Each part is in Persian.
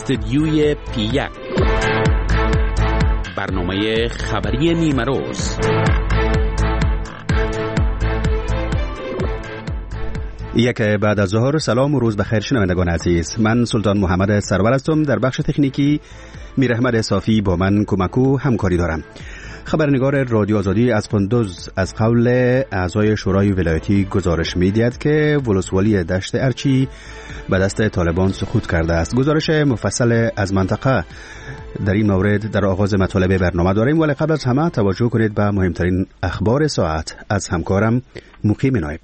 استدیوی پی1 برنامه خبری نیمه روز. یک بعد از ظهر. سلام و روز بخیر شنوندگان عزیز. من سلطان محمد سرور هستم. در بخش تکنیکی میر احمد صافی با من کمکو همکاری دارم. خبرنگار رادیو آزادی از قندوز از قول اعضای شورای ولایتی گزارش می‌دهد که ولسوالی دشت ارچی به دست طالبان سقوط کرده است. گزارش مفصل از منطقه در این مورد در آغاز مطالب برنامه داریم، ولی قبل از همه توجه کنید به مهمترین اخبار ساعت از همکارم مقیم نایب.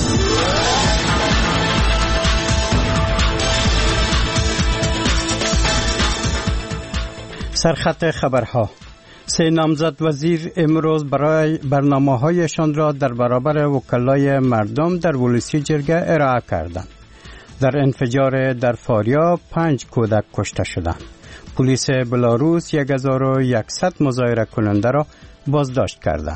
سرخط خبرها: 3 نامزد وزیر امروز برای برنامه‌هایشان را در برابر وکلای مردم در ولسی جرگه ارائه کردند. در انفجار در فاریاب 5 کودک کشته شدند. پلیس بلاروس 1100 مظاهره کننده را بازداشت کرده.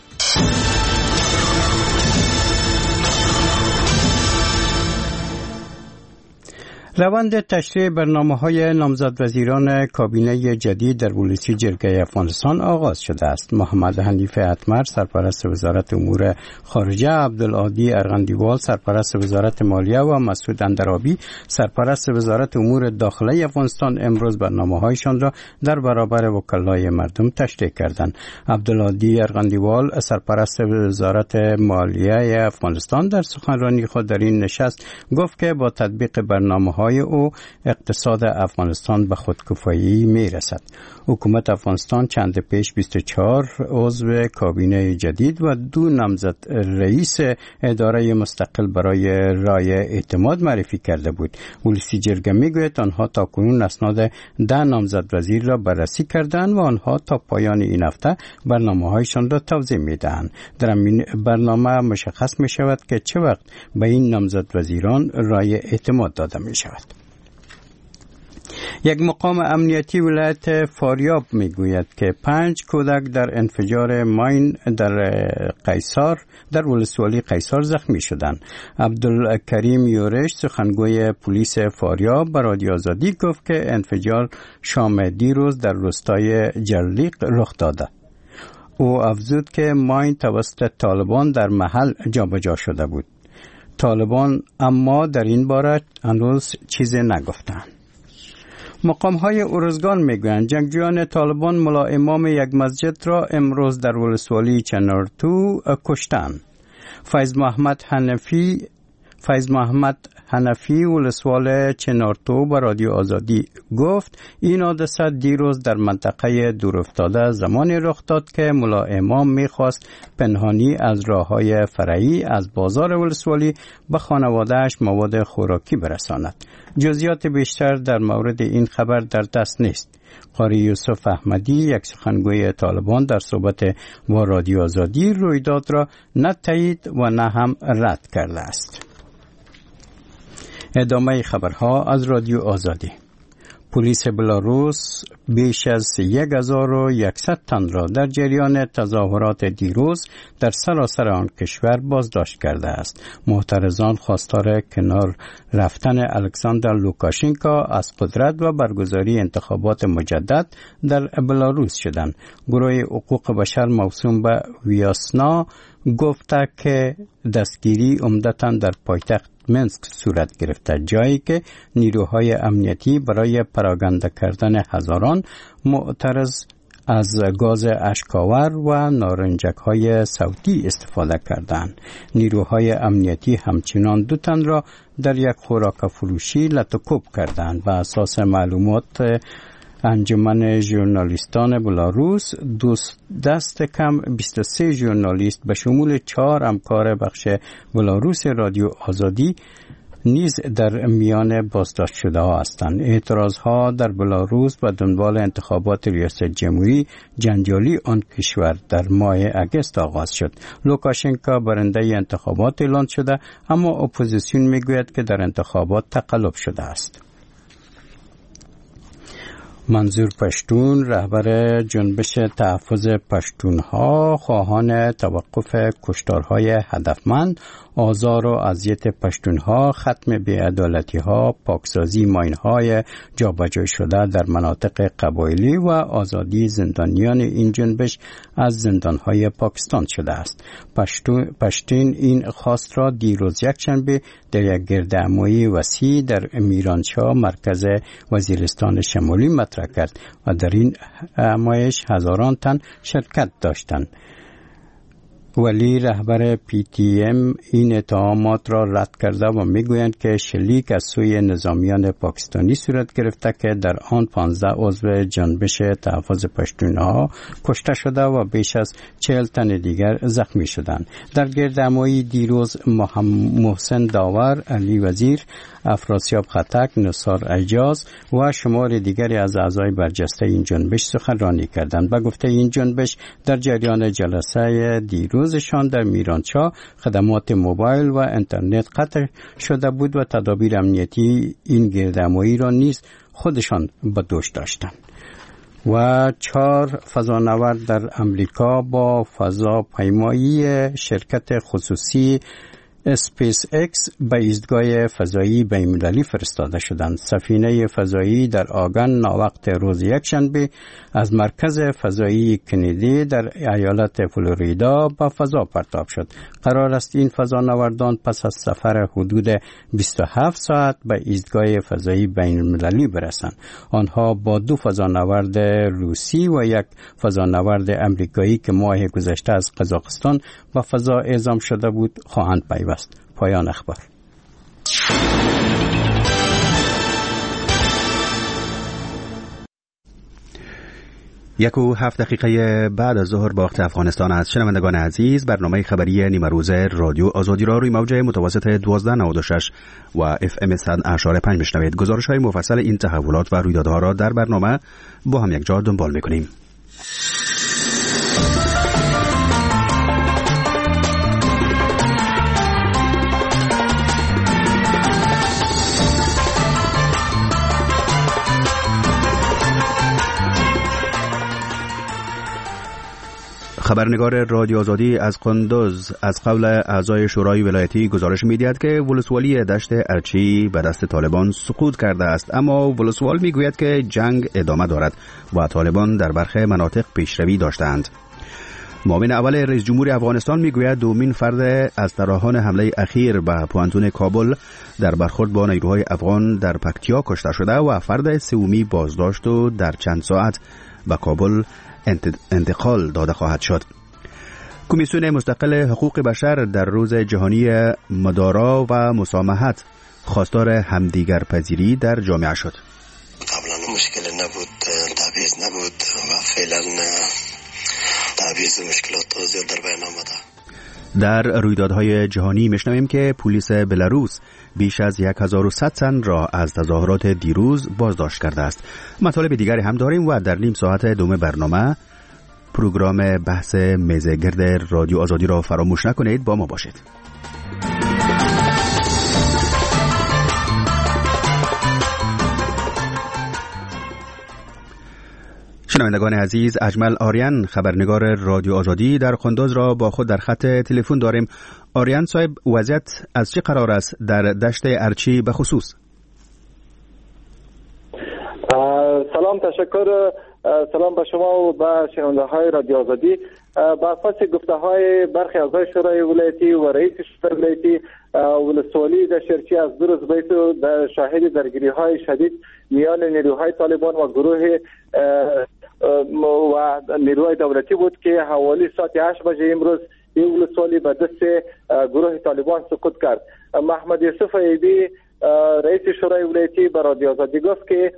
روند تشریع برنامه‌های نامزد وزیران کابینه جدید در ولسی جرگه افغانستان آغاز شده است. محمد حنیف اتمر سرپرست وزارت امور خارجه، عبدالعادی ارغندیوال سرپرست وزارت مالیه و مسعود اندرابی سرپرست وزارت امور داخلی افغانستان امروز برنامه‌هایشان را در برابر وکلای مردم تشریع کردند. عبدالعادی ارغندیوال سرپرست وزارت مالیه افغانستان در سخنرانی خود در این نشست گفت که با تطبیق برنامه‌های او اقتصاد افغانستان به خودکفایی می رسد. حکومت افغانستان چند پیش 24 عضو کابینه جدید و 2 نامزد رئیس اداره مستقل برای رای اعتماد معرفی کرده بود. ولسی جرگه می گوید آنها تا کنون اسناد 10 نامزد وزیر را بررسی کردند و آنها تا پایان این هفته برنامه‌هایشان را توضیح می دهند. در این برنامه مشخص می شود که چه وقت به این نامزد وزیران رای اعتماد داده می شود. یک مقام امنیتی ولایت فاریاب میگوید که 5 کودک در انفجار ماین در قیصار در ولسوالی قیصار زخمی شدند. عبدالکریم یورش سخنگوی پلیس فاریاب به رادیو آزادی گفت که انفجار شام دیروز در روستای جرلیق رخ داده. او افزود که ماین توسط طالبان در محل جابجا شده بود. طالبان اما در این باره هنوز چیزی نگفتند. مقام‌های ارزگان میگویند جنگجویان طالبان ملا امام یک مسجد را امروز در ولسوالی چنارتو کشتند. فیض محمد حنفی ولسوال چنارتو به رادیو آزادی گفت این حادثه دیروز در منطقه دورافتاده زمانی رخ داد که ملا امام میخواست پنهانی از راه‌های فرعی از بازار ولسوالی به خانواده‌اش مواد خوراکی برساند. جزئیات بیشتر در مورد این خبر در دست نیست. قاری یوسف احمدی یک سخنگوی طالبان در صحبت با رادیو آزادی رویداد را نه تایید و نه هم رد کرده است. ادامه خبرها از رادیو آزادی. پلیس بلاروس بیش از 1100 تن را در جریان تظاهرات دیروز در سراسر آن کشور بازداشت کرده است. معترضان خواستار کنار رفتن الکساندر لوکاشنکو از قدرت و برگزاری انتخابات مجدد در بلاروس شدند. گروه حقوق بشر موسوم به ویاسنا گفته که دستگیری عمدتاً در پایتخت منسک صورت گرفته، جایی که نیروهای امنیتی برای پراکنده کردن هزاران معترض از گاز اشک‌آور و نارنجک‌های صوتی استفاده کردند. نیروهای امنیتی همچنان 2 تن را در یک خوراک فروشی لطوکوب کردند. بر اساس معلومات انجمن ژورنالیستان بلاروس دست کم 23 ژورنالیست به شمول 4 همکار بخش بلاروس رادیو آزادی نیز در میان بازداشت شده ها هستند. اعتراض ها در بلاروس و دنبال انتخابات ریاست جمهوری جنجالی آن کشور در ماه اگست آغاز شد. لوکاشنکو برنده انتخابات اعلان شده، اما اپوزیسیون میگوید که در انتخابات تقلب شده است. منظور پشتون رهبر جنبش تحفظ پشتونها خواهان توقف کشتارهای هدفمند، آزار و اذیت پشتونها، ختم بی‌عدالتی‌ها، پاکسازی ماین‌های جابجا شده در مناطق قبایلی و آزادی زندانیان این جنبش از زندانهای پاکستان شده است. پشتون این خواست را دیروز یکشنبه در یک گردهمایی وسیع در میرانشاه مرکز وزیرستان شمالی مطرح کرد و در این همایش هزاران تن شرکت داشتند. ولی رهبر PTM این اتهامات را رد کرده و میگویند که شلیک از سوی نظامیان پاکستانی صورت گرفته که در آن 15 عضو جنبش تحفظ پشتونها کشته شده و بیش از 40 تن دیگر زخمی شدند. در گردهمایی دیروز محسن داور، علی وزیر، افراسیاب خطک، نصار اجاز و شمار دیگری از اعضای برجسته این جنبش سخنرانی کردند و گفته این جنبش در جریان جلسه دیروزشان در میرانشاه خدمات موبایل و اینترنت قطع شده بود و تدابیر امنیتی این گردهمایی را نیز خودشان به دوش داشتند. و 4 فضانورد در امریکا با فضاپیمایی شرکت خصوصی اسپیس اکس به ایستگاه فضایی بین‌المللی فرستاده شدند. سفینه فضایی در آگن ناوقت روز یکشنبه از مرکز فضایی کندی در ایالت فلوریدا به فضا پرتاب شد. قرار است این فضانوردان پس از سفر حدود 27 ساعت به ایستگاه فضایی بین‌المللی برسند. آنها با 2 فضانورد روسی و 1 فضانورد امریکایی که ماه گذشته از قزاقستان به فضا اعزام شده بود خواهند پیوست. پایان اخبار. 1:07 دقیقه بعد از ظهر با وقت افغانستان است. شنوندگان عزیز، برنامه خبری نیمه روز رادیو آزادی را روی موج متوسط 1296 و FM 100.5 میشنوید. گزارش‌های مفصل این تحولات و رویدادها را در برنامه با هم یک جا دنبال می‌کنیم. خبرنگار رادیو آزادی از قندوز از قبل اعضای شورای ولایتی گزارش می‌دهد که ولسوالی دشت ارچی به دست طالبان سقوط کرده است، اما ولسوال میگوید که جنگ ادامه دارد و طالبان در برخی مناطق پیشروی داشتند. معاون اول رئیس جمهور افغانستان میگوید دومین فرد از طراحان حمله اخیر به پوانتون کابل در برخورد با نیروهای افغان در پکتیا کشته شده و فرد سومی بازداشت و در چند ساعت به کابل انتقال داده خواهد شد. کمیسیون مستقل حقوق بشر در روز جهانی مدارا و مسامحت خواستار همدیگر پذیری در جامعه شد. قبلا مشکل نبود، تبعیض نبود و فعلا تبعیض مشکلات زیاد در بیان آمده. در رویدادهای جهانی میشنویم که پلیس بلاروس بیش از 1100 تن را از تظاهرات دیروز بازداشت کرده است. مطالب دیگری هم داریم و در نیم ساعت دوم برنامه پروگرام بحث میز گرد رادیو آزادی را فراموش نکنید، با ما باشید. شنوندگان عزیز، اجمل آریان خبرنگار رادیو آزادی در قندوز را با خود در خط تلفن داریم. آریان صاحب، وضعیت از چه قرار است در دشت ارچی به خصوص؟ سلام، تشکر. سلام به شما و به شنونده های رادیو آزادی. با اساس گفته های برخی اعضای شورای ولایتی و رئیس شورای ولایتی، ولسوالی دشت‌ارچی از دو روز بیت شاهد درگیری های شدید میان نیروهای طالبان و گروه و نیروهای دولتی بود که حوالی ساعت 8 بجه امروز این ولسوالی به دست گروه طالبان سقوط کرد. محمد یوسف ایبی، رئیس شورای ولایتی، به رادیو آزادی گفت که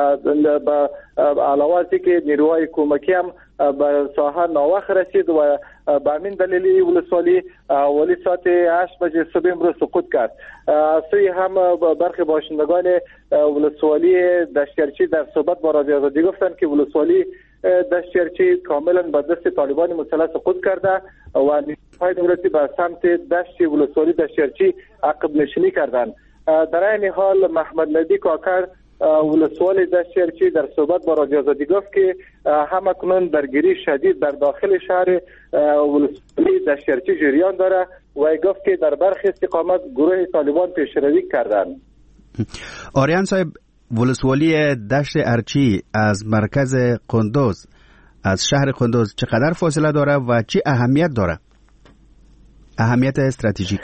علاوه از اینکه نیروهای کمکی هم به ساحه ناوخت رسید و به همین دلیل ولسوالی اولی ساعت 8 بجه صبح امروز سقوط کرد. سوی هم برخی باشندگان ولسوالی دشت‌ارچی در صحبت با رادیو آزادی گفتند که ولسوالی دشت‌ارچی کاملا به دست طالبان مسلح سقوط کرده و نیروهای دولتی به سمت دشت ولسوالی دشت‌ارچی عقب نشینی کردند. در این حال محمد ندی کاکر، ولسوالی دشتیارچی در صحبت با رادیو آزادی گفت که همکنون درگیری شدید در داخل شهر ولسوالی دشتیارچی جریان داره و گفت که در برخی استقامت گروه طالبان پیشروی کردند. آریان صاحب، ولسوالی دشت ارچی از مرکز قندوز، از شهر قندوز چقدر فاصله داره و چه اهمیت داره؟ اهمیت استراتژیک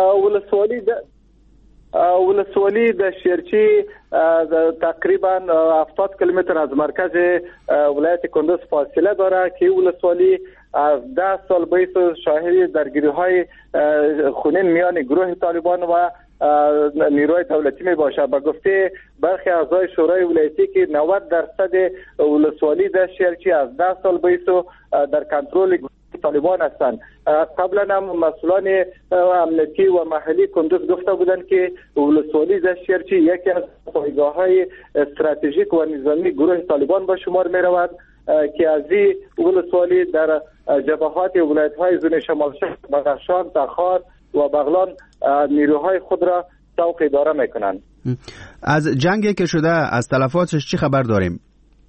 ولسوالی دشتیارچی تقریبا 70 کیلومتر از مرکز ولایت کندوز فاصله داره که ولسوالی از 10 سال پیش شاهد درگیری‌های خونین میان گروه طالبان و نیروی دولتی می باشه. به گفته برخی اعضای شورای ولایتی که 90% ولسوالی دشتیارچی از 10 سال پیش در کنترل طالبان هستند. قبلا هم مسئولان امنیتی و محلی کندوز گفته بودند که ولسوالی دشتیارچی یکی از پایگاه‌های استراتژیک و نظامی گروه طالبان به شمار می رود که از این ولسوالی در جبهات ولایت‌های زون شمال شرق، بدخشان، تخار و بغلان نیروهای خود را سوق اداره میکنند. از جنگی که شده از تلفاتش چی خبر داریم؟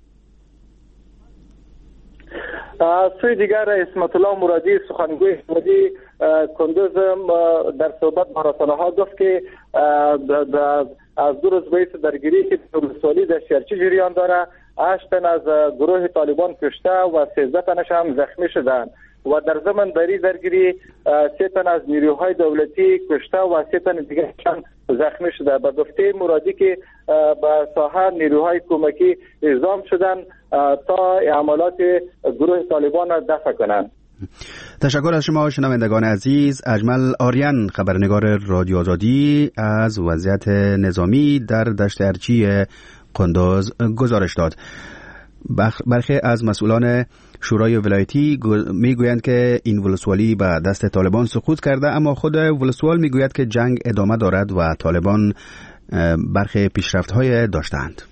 سوی دیگر اسمت الله مرادی سخنگوی حکومتی کندوز در صحبت با رسانه‌ها گفت که از 2 روز پیش درگیری که ولسوالی دشتیارچی جریان داره 8 تن از گروه طالبان کشته و 13 تنش هم زخمی شدند و در زمان بری درگیری 3 تن از نیروهای دولتی کشته و 3 تن دیگه زخمی شده. به گفته مرادی که به ساحه نیروهای کمکی اعزام شدن تا عملات گروه طالبان را دفع کنند. تشکر از شما شنوندگان عزیز. اجمل آریان، خبرنگار رادیو آزادی، از وضعیت نظامی در دشت ارچی قندوز گزارش داد. برخی از مسئولان شورای ولایتی میگویند که این ولسوالی به دست طالبان سقوط کرده، اما خود ولسوال میگوید که جنگ ادامه دارد و طالبان برخی پیشرفت‌های داشتند.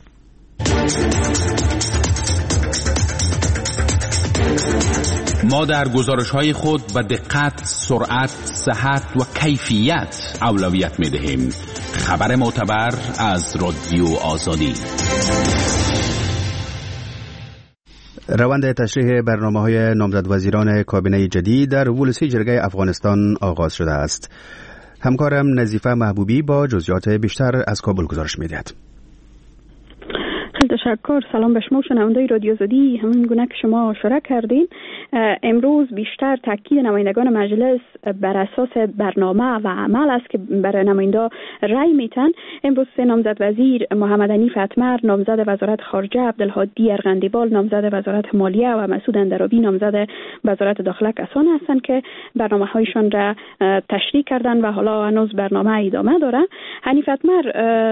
ما در گزارش‌های خود به دقت، سرعت، صحت و کیفیت اولویت می‌دهیم. خبر معتبر از رادیو آزادی. روند تشریح برنامه‌های نامزد وزیران کابینه جدید در ولسی جرگه افغانستان آغاز شده است. همکارم نظیفه محبوبی با جزئیات بیشتر از کابل گزارش می‌دهد. تشکر. سلام به شما شنوندگان رادیو آزادی. همین گونه که شما اشاره کردین، امروز بیشتر تاکید نمایندگان مجلس بر اساس برنامه و عمل است که برای نماینده رای میتن. امروز 3 نامزد وزیر، محمد حنیف اتمر نامزد وزارت خارجه، عبدالهادی ارغندیوال نامزد وزارت مالیه و مسعود اندرابی نامزد وزارت داخله کسان هستند که برنامه‌هایشان را تشریح کردند و حالا هنوز برنامه ادامه داره. حنیف اتمر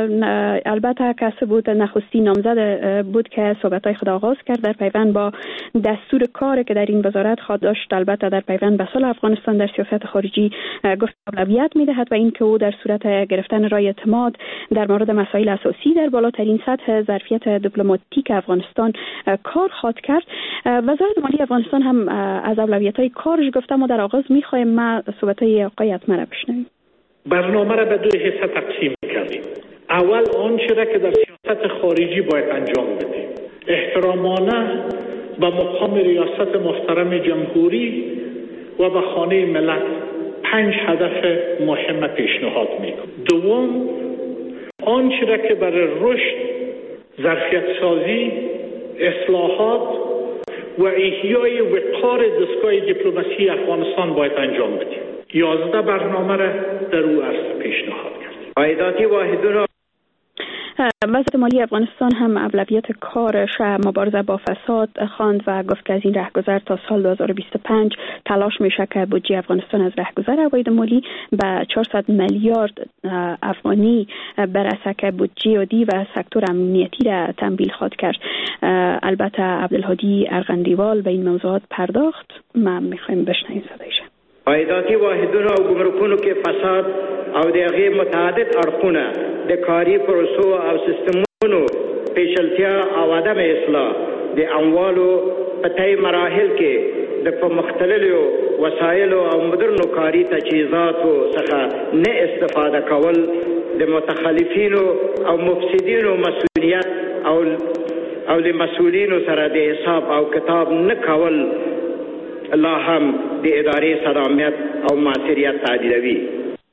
البته کسی بود نخستین نامزد بود که صحبت‌های خود آغاز کرد در پیوند با دستور کاری که در این وزارت خود داشت. البته در پیوند به صلح افغانستان در سیاست خارجی گفت اولویت می‌دهد و اینکه او در صورت گرفتن رای اعتماد در مورد مسائل اساسی در بالاترین سطح ظرفیت دیپلماتیک افغانستان کار خواهد کرد. وزارت مالیه افغانستان هم از اولویت‌های کارش گفته. ما در آغاز می‌خوایم ما صحبت‌های آقای اتمر بشنویم. برنامه را به 2 حصه تقسیم کردیم. اول آنچه را که در سیاست خارجی باید انجام بدیم، احترامانه به مقام ریاست محترم جمهوری و به خانه ملت 5 هدف مهم پیشنهاد میکنیم. دوم، آنچه را که برای رشد، ظرفیت سازی، اصلاحات و احیای وقار دستگاه دیپلماسی افغانستان باید انجام بدیم. 11 برنامه را در او عرض پیشنهاد کردیم. عایداتی واحدون وزارت مالی افغانستان هم اولویت کارش مبارزه با فساد خواند و گفت که از این رهگذر تا سال 2025 تلاش میشه که بودجه افغانستان از رهگذر عواید مالی به 400 میلیارد افغانی برسه که بودجه عادی و سکتور امنیتی را تمویل خواهد کرد. البته عبدالهادی ارغندیوال به این موضوعات پرداخت. ما میخوایم بشنویم صدایش. عایداتی واحدونه او ګمرکونو کې فساد او د هغې متعدد اړخونه د کاري پروسو او سیستمونو پیچلتیا او عدم اصلاح د اموالو په طی مراحل کې د مختلفو وسایلو او مدرنو کاري تجهیزاتو څخه نه استفاده کول د متخلفینو او مفسدینو مسؤلیت مسئولیت او د مسئولینو سره د حساب او کتاب نه کول لا هم د ادارې سلامت او مؤثریت تعدیلوي.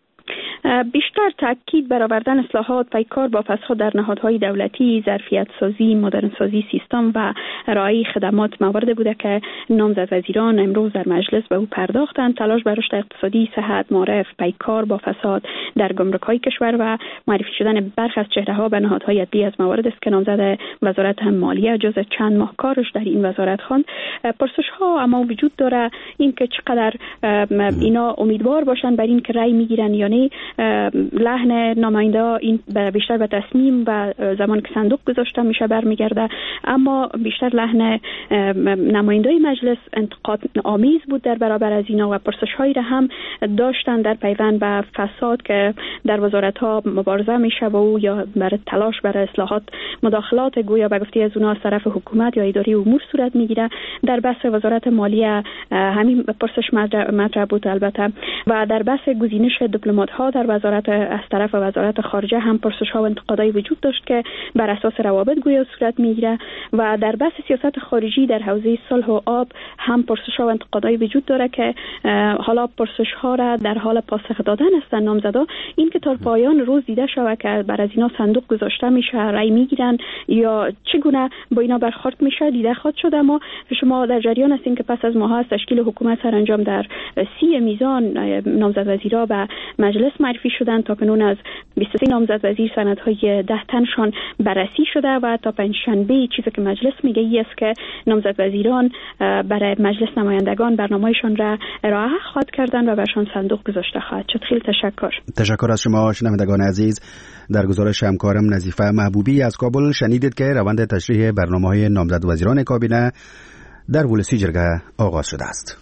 بیشتر تاکید بر آوردن اصلاحات پیکار با فساد در نهادهای دولتی، ظرفیت سازی، مدرن سازی سیستم و ارائه خدمات موارد بوده که نامزد وزیران امروز در مجلس به او پرداختند. تلاش بر رشد اقتصادی، صحت، معرف، پیکار با فساد در گمرک‌های کشور و معرفی شدن برخی از چهره‌ها به نهادهای عدلی از موارد است که نامزد وزارت مالیه جز چند ماه کارش در این وزارت خواند. پرسش‌ها اما وجود داره این که چقدر اینا امیدوار باشن بر این که رأی میگیرن یا نه. لحن نماینده این بیشتر به تصمیم و زمان که صندوق گذاشته میشه برمیگرده، اما بیشتر لحن نمایندای مجلس انتقاد آمیز بود در برابر از اینا و پرسش‌هایی را هم داشتن در پیوند به فساد که در وزارت‌ها مبارزه میشه و او یا برای تلاش برای اصلاحات مداخلات گویا به گفته از اونها از طرف حکومت یا اداره امور صورت میگیره. در بحث وزارت مالیه همین پرسش مطرح بود البته و در بحث گزینش دیپلمات‌ها در وزارت از طرف وزارت خارجه هم پرسش‌ها و انتقادایی وجود داشت که بر اساس روابط گویا صورت میگیره و در بحث سیاست خارجی در حوزه صلح و آب هم پرسش‌ها و انتقادایی وجود داره که حالا پرسش‌ها را در حال پاسخ دادن هستن نامزدا. این که تا پایان روز دیده شود که بر از اینا صندوق گذاشته میشه، رأی میگیرن یا چگونه با اینا برخورد میشه دیده خواهد شد. اما شما در جریان هستین که پس از ماها از تشکیل حکومت سرانجام در 30 میزان نامزد وزیرا به مجلس معرفی شدن. تا کنون از 23 نامزد وزیر سندهای 10 تنشان بررسی شده و تا پنجشنبه چیزی که مجلس میگه ای است که نامزد وزیران برای مجلس نمایندگان برنامه‌شان را ارائه خواهد کردن و برشان صندوق گذاشته خواهد شد. خیلی تشکر از شما شنوندگان عزیز. در گزارش همکارم نظیفه محبوبی از کابل شنیدید که روند تشریح برنامه‌های نامزد وزیران کابینه در ولسی جرگه آغاز شده است.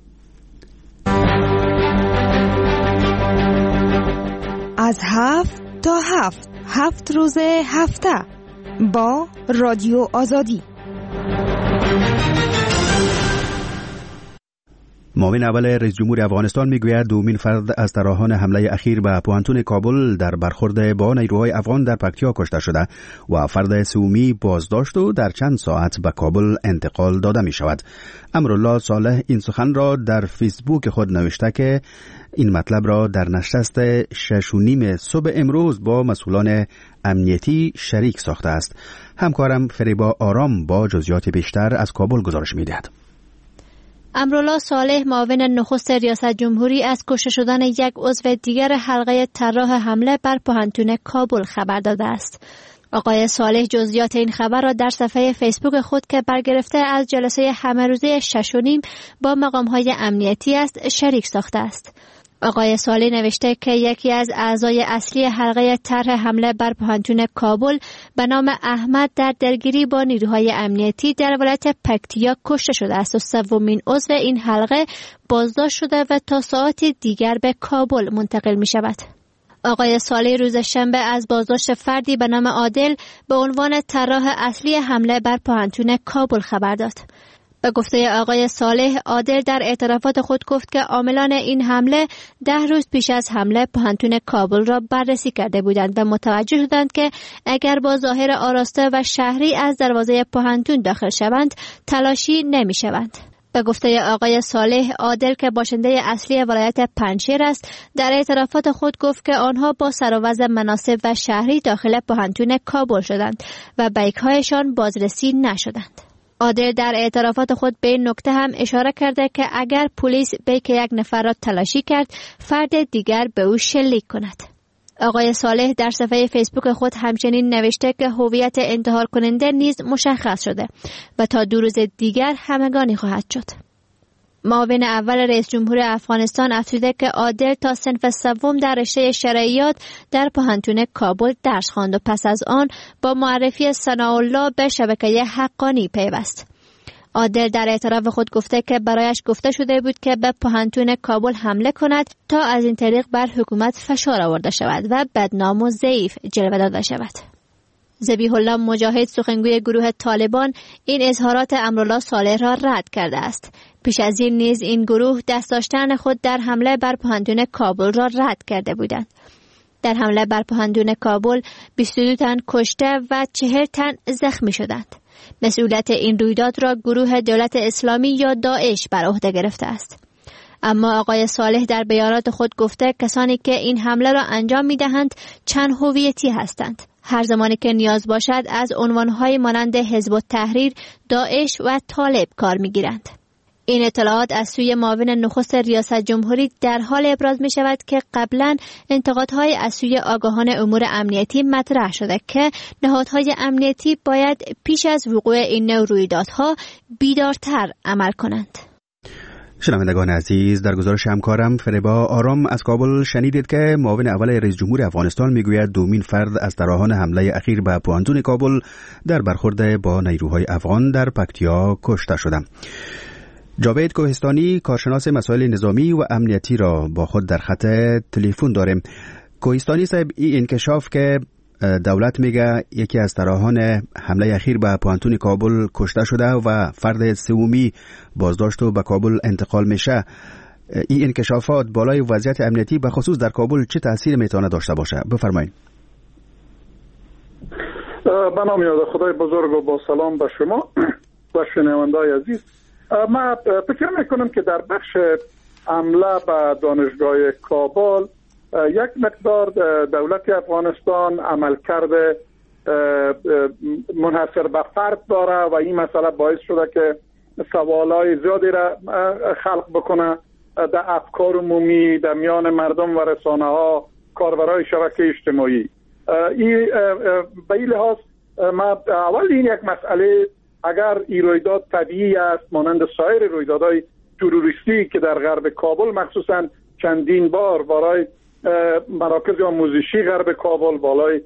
از 7 تا 7 روز هفته با رادیو آزادی. معاون اول رئیس جمهور افغانستان میگوید دومین فرد از طراحان حمله اخیر به پوهنتون کابل در برخورد با نیروهای افغان در پکتیا کشته شده و فرد سومی بازداشت و در چند ساعت به کابل انتقال داده می شود. امرالله صالح این سخن را در فیسبوک خود نوشته که این مطلب را در نشست 6:30 صبح امروز با مسئولان امنیتی شریک ساخته است. همکارم فریبا آرام با جزئیات بیشتر از کابل گزارش می‌دهد. امرالله صالح معاون نخست ریاست جمهوری از کشته شدن یک عضو دیگر حلقه طراح حمله بر پوهنتون کابل خبر داده است. آقای صالح جزئیات این خبر را در صفحه فیسبوک خود که برگرفته از جلسه همه روزه 6:30 با مقام‌های امنیتی است شریک ساخته است. آقای صالح نوشته که یکی از اعضای اصلی حلقه طرح حمله بر پوهنتون کابل به نام احمد در درگیری با نیروهای امنیتی در ولایت پکتیا کشته شده است و سومین عضو این حلقه بازداشت شده و تا ساعت دیگر به کابل منتقل می شود. آقای صالح روز شنبه از بازداشت فردی به نام عادل به عنوان طراح اصلی حمله بر پوهنتون کابل خبر داد. به گفته آقای صالح، عادل در اعترافات خود گفت که عاملان این حمله 10 روز پیش از حمله پوهنتون کابل را بررسی کرده بودند و متوجه شدند که اگر با ظاهر آراسته و شهری از دروازه پوهنتون داخل شوند تلاشی نمی شوند. به گفته آقای صالح، عادل که باشنده اصلی ولایت پنجشیر است در اعترافات خود گفت که آنها با سر و وضع مناسب و شهری داخل پوهنتون کابل شدند و بیک‌هایشان بازرسی نشدند. عادل در اعترافات خود به این نکته هم اشاره کرده که اگر پلیس بیک یک نفر را تلاشی کرد فرد دیگر به او شلیک کند. آقای صالح در صفحه فیسبوک خود همچنین نوشته که هویت انتحار کننده نیز مشخص شده و تا 2 روز دیگر همگانی خواهد شد. معاون اول رئیس جمهور افغانستان افزوده که عادل تا صنف سوم در رشته شرعیات در پوهنتون کابل درس خواند و پس از آن با معرفی ثناءالله به شبکه حقانی پیوست. عادل در اعتراف خود گفته که برایش گفته شده بود که به پوهنتون کابل حمله کند تا از این طریق بر حکومت فشار آورده شود و بدنام و ضعیف جلوه داده شود. ذبیح الله مجاهد سخنگوی گروه طالبان این اظهارات امرالله صالح را رد کرده است. پیش از این نیز این گروه دست داشتن خود در حمله بر پوهنتون کابل را رد کرده بودند. در حمله بر پاهندون کابل 22 تن کشته و 40 تن زخمی شدند. مسئولیت این رویداد را گروه دولت اسلامی یا داعش بر عهده گرفته است. اما آقای صالح در بیانات خود گفته کسانی که این حمله را انجام می‌دهند چند هویتی هستند. هر زمانی که نیاز باشد از عنوان‌های مانند حزب التحریر، داعش و طالب کار می‌گیرند. این اطلاعات از سوی معاون نخست ریاست جمهوری در حال ابراز می شود که قبلا انتقادهای از سوی آگاهان امور امنیتی مطرح شده که نهادهای امنیتی باید پیش از وقوع این نوع رویدادها بیدارتر عمل کنند. شنوندگان عزیز، در گزارش همکارم فریبا آرام از کابل شنیدید که معاون اول رئیس جمهور افغانستان میگوید دومین فرد از طراحان حمله اخیر به پوهنتون کابل در برخورد با نیروهای افغان در پکتیا کشته شدند. جاوید کوهستانی کارشناس مسائل نظامی و امنیتی را با خود در خط تلفن داریم. کوهستانی صاحب، این انکشاف که دولت میگه یکی از طراحان حمله اخیر به پوهنتون کابل کشته شده و فرد سومی بازداشت و به کابل انتقال میشه، این انکشافات بالای وضعیت امنیتی به خصوص در کابل چه تاثیر میتونه داشته باشه؟ بفرمایید. به نام یاد خدای بزرگ و با سلام به شما و شنوندگان عزیز. من فکر میکنم که در بخش حمله به دانشگاه کابل یک مقدار دولت افغانستان عمل کرده منحصر به فرد داره و این مسئله باعث شده که سوالای زیادی را خلق بکنه در افکار عمومی، در میان مردم و رسانه ها، کاربرای شبکه اجتماعی. به این لحاظ اول این یک مسئله، اگر این رویداد طبیعی است مانند سایر رویدادهای تروریستی که در غرب کابل مخصوصا چندین بار برای مراکز آموزشی غرب کابل، بالای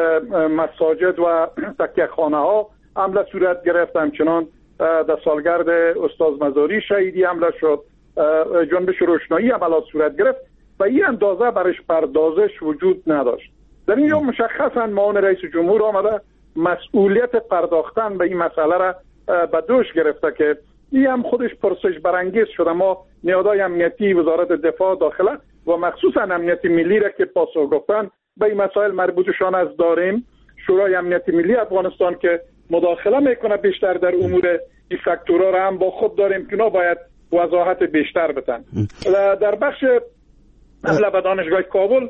مساجد و تکیه‌خانه ها حمله صورت گرفت، همچنان در سالگرد استاد مزاری شهیدی حمله شد، جنبش روشنایی عملات صورت گرفت و این اندازه برش پردازش وجود نداشت. در این جا مشخصا معاون رئیس جمهور آمده مسئولیت پرداختن به این مسئله را به دوش گرفته که این هم خودش پرسش برانگیز شده. ما نهادهای امنیتی وزارت دفاع، داخله و مخصوصا امنیت ملی را که پاسخ گفتن به این مسائل مربوطشان از داریم. شورای امنیت ملی افغانستان که مداخله میکنه بیشتر در امور این فاکتورها را هم با خود داریم که اونا باید وضاحت بیشتر بدن. در بخش حمله به دانشگاه کابل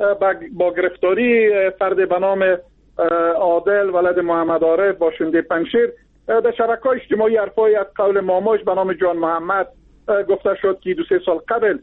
با گرفتاری فرد به نام عادل ولد محمد عارف باشنده پنشیر در شبکه‌های اجتماعی حرفای از قول ماماش به نام جان محمد گفته شد که 2-3 سال قبل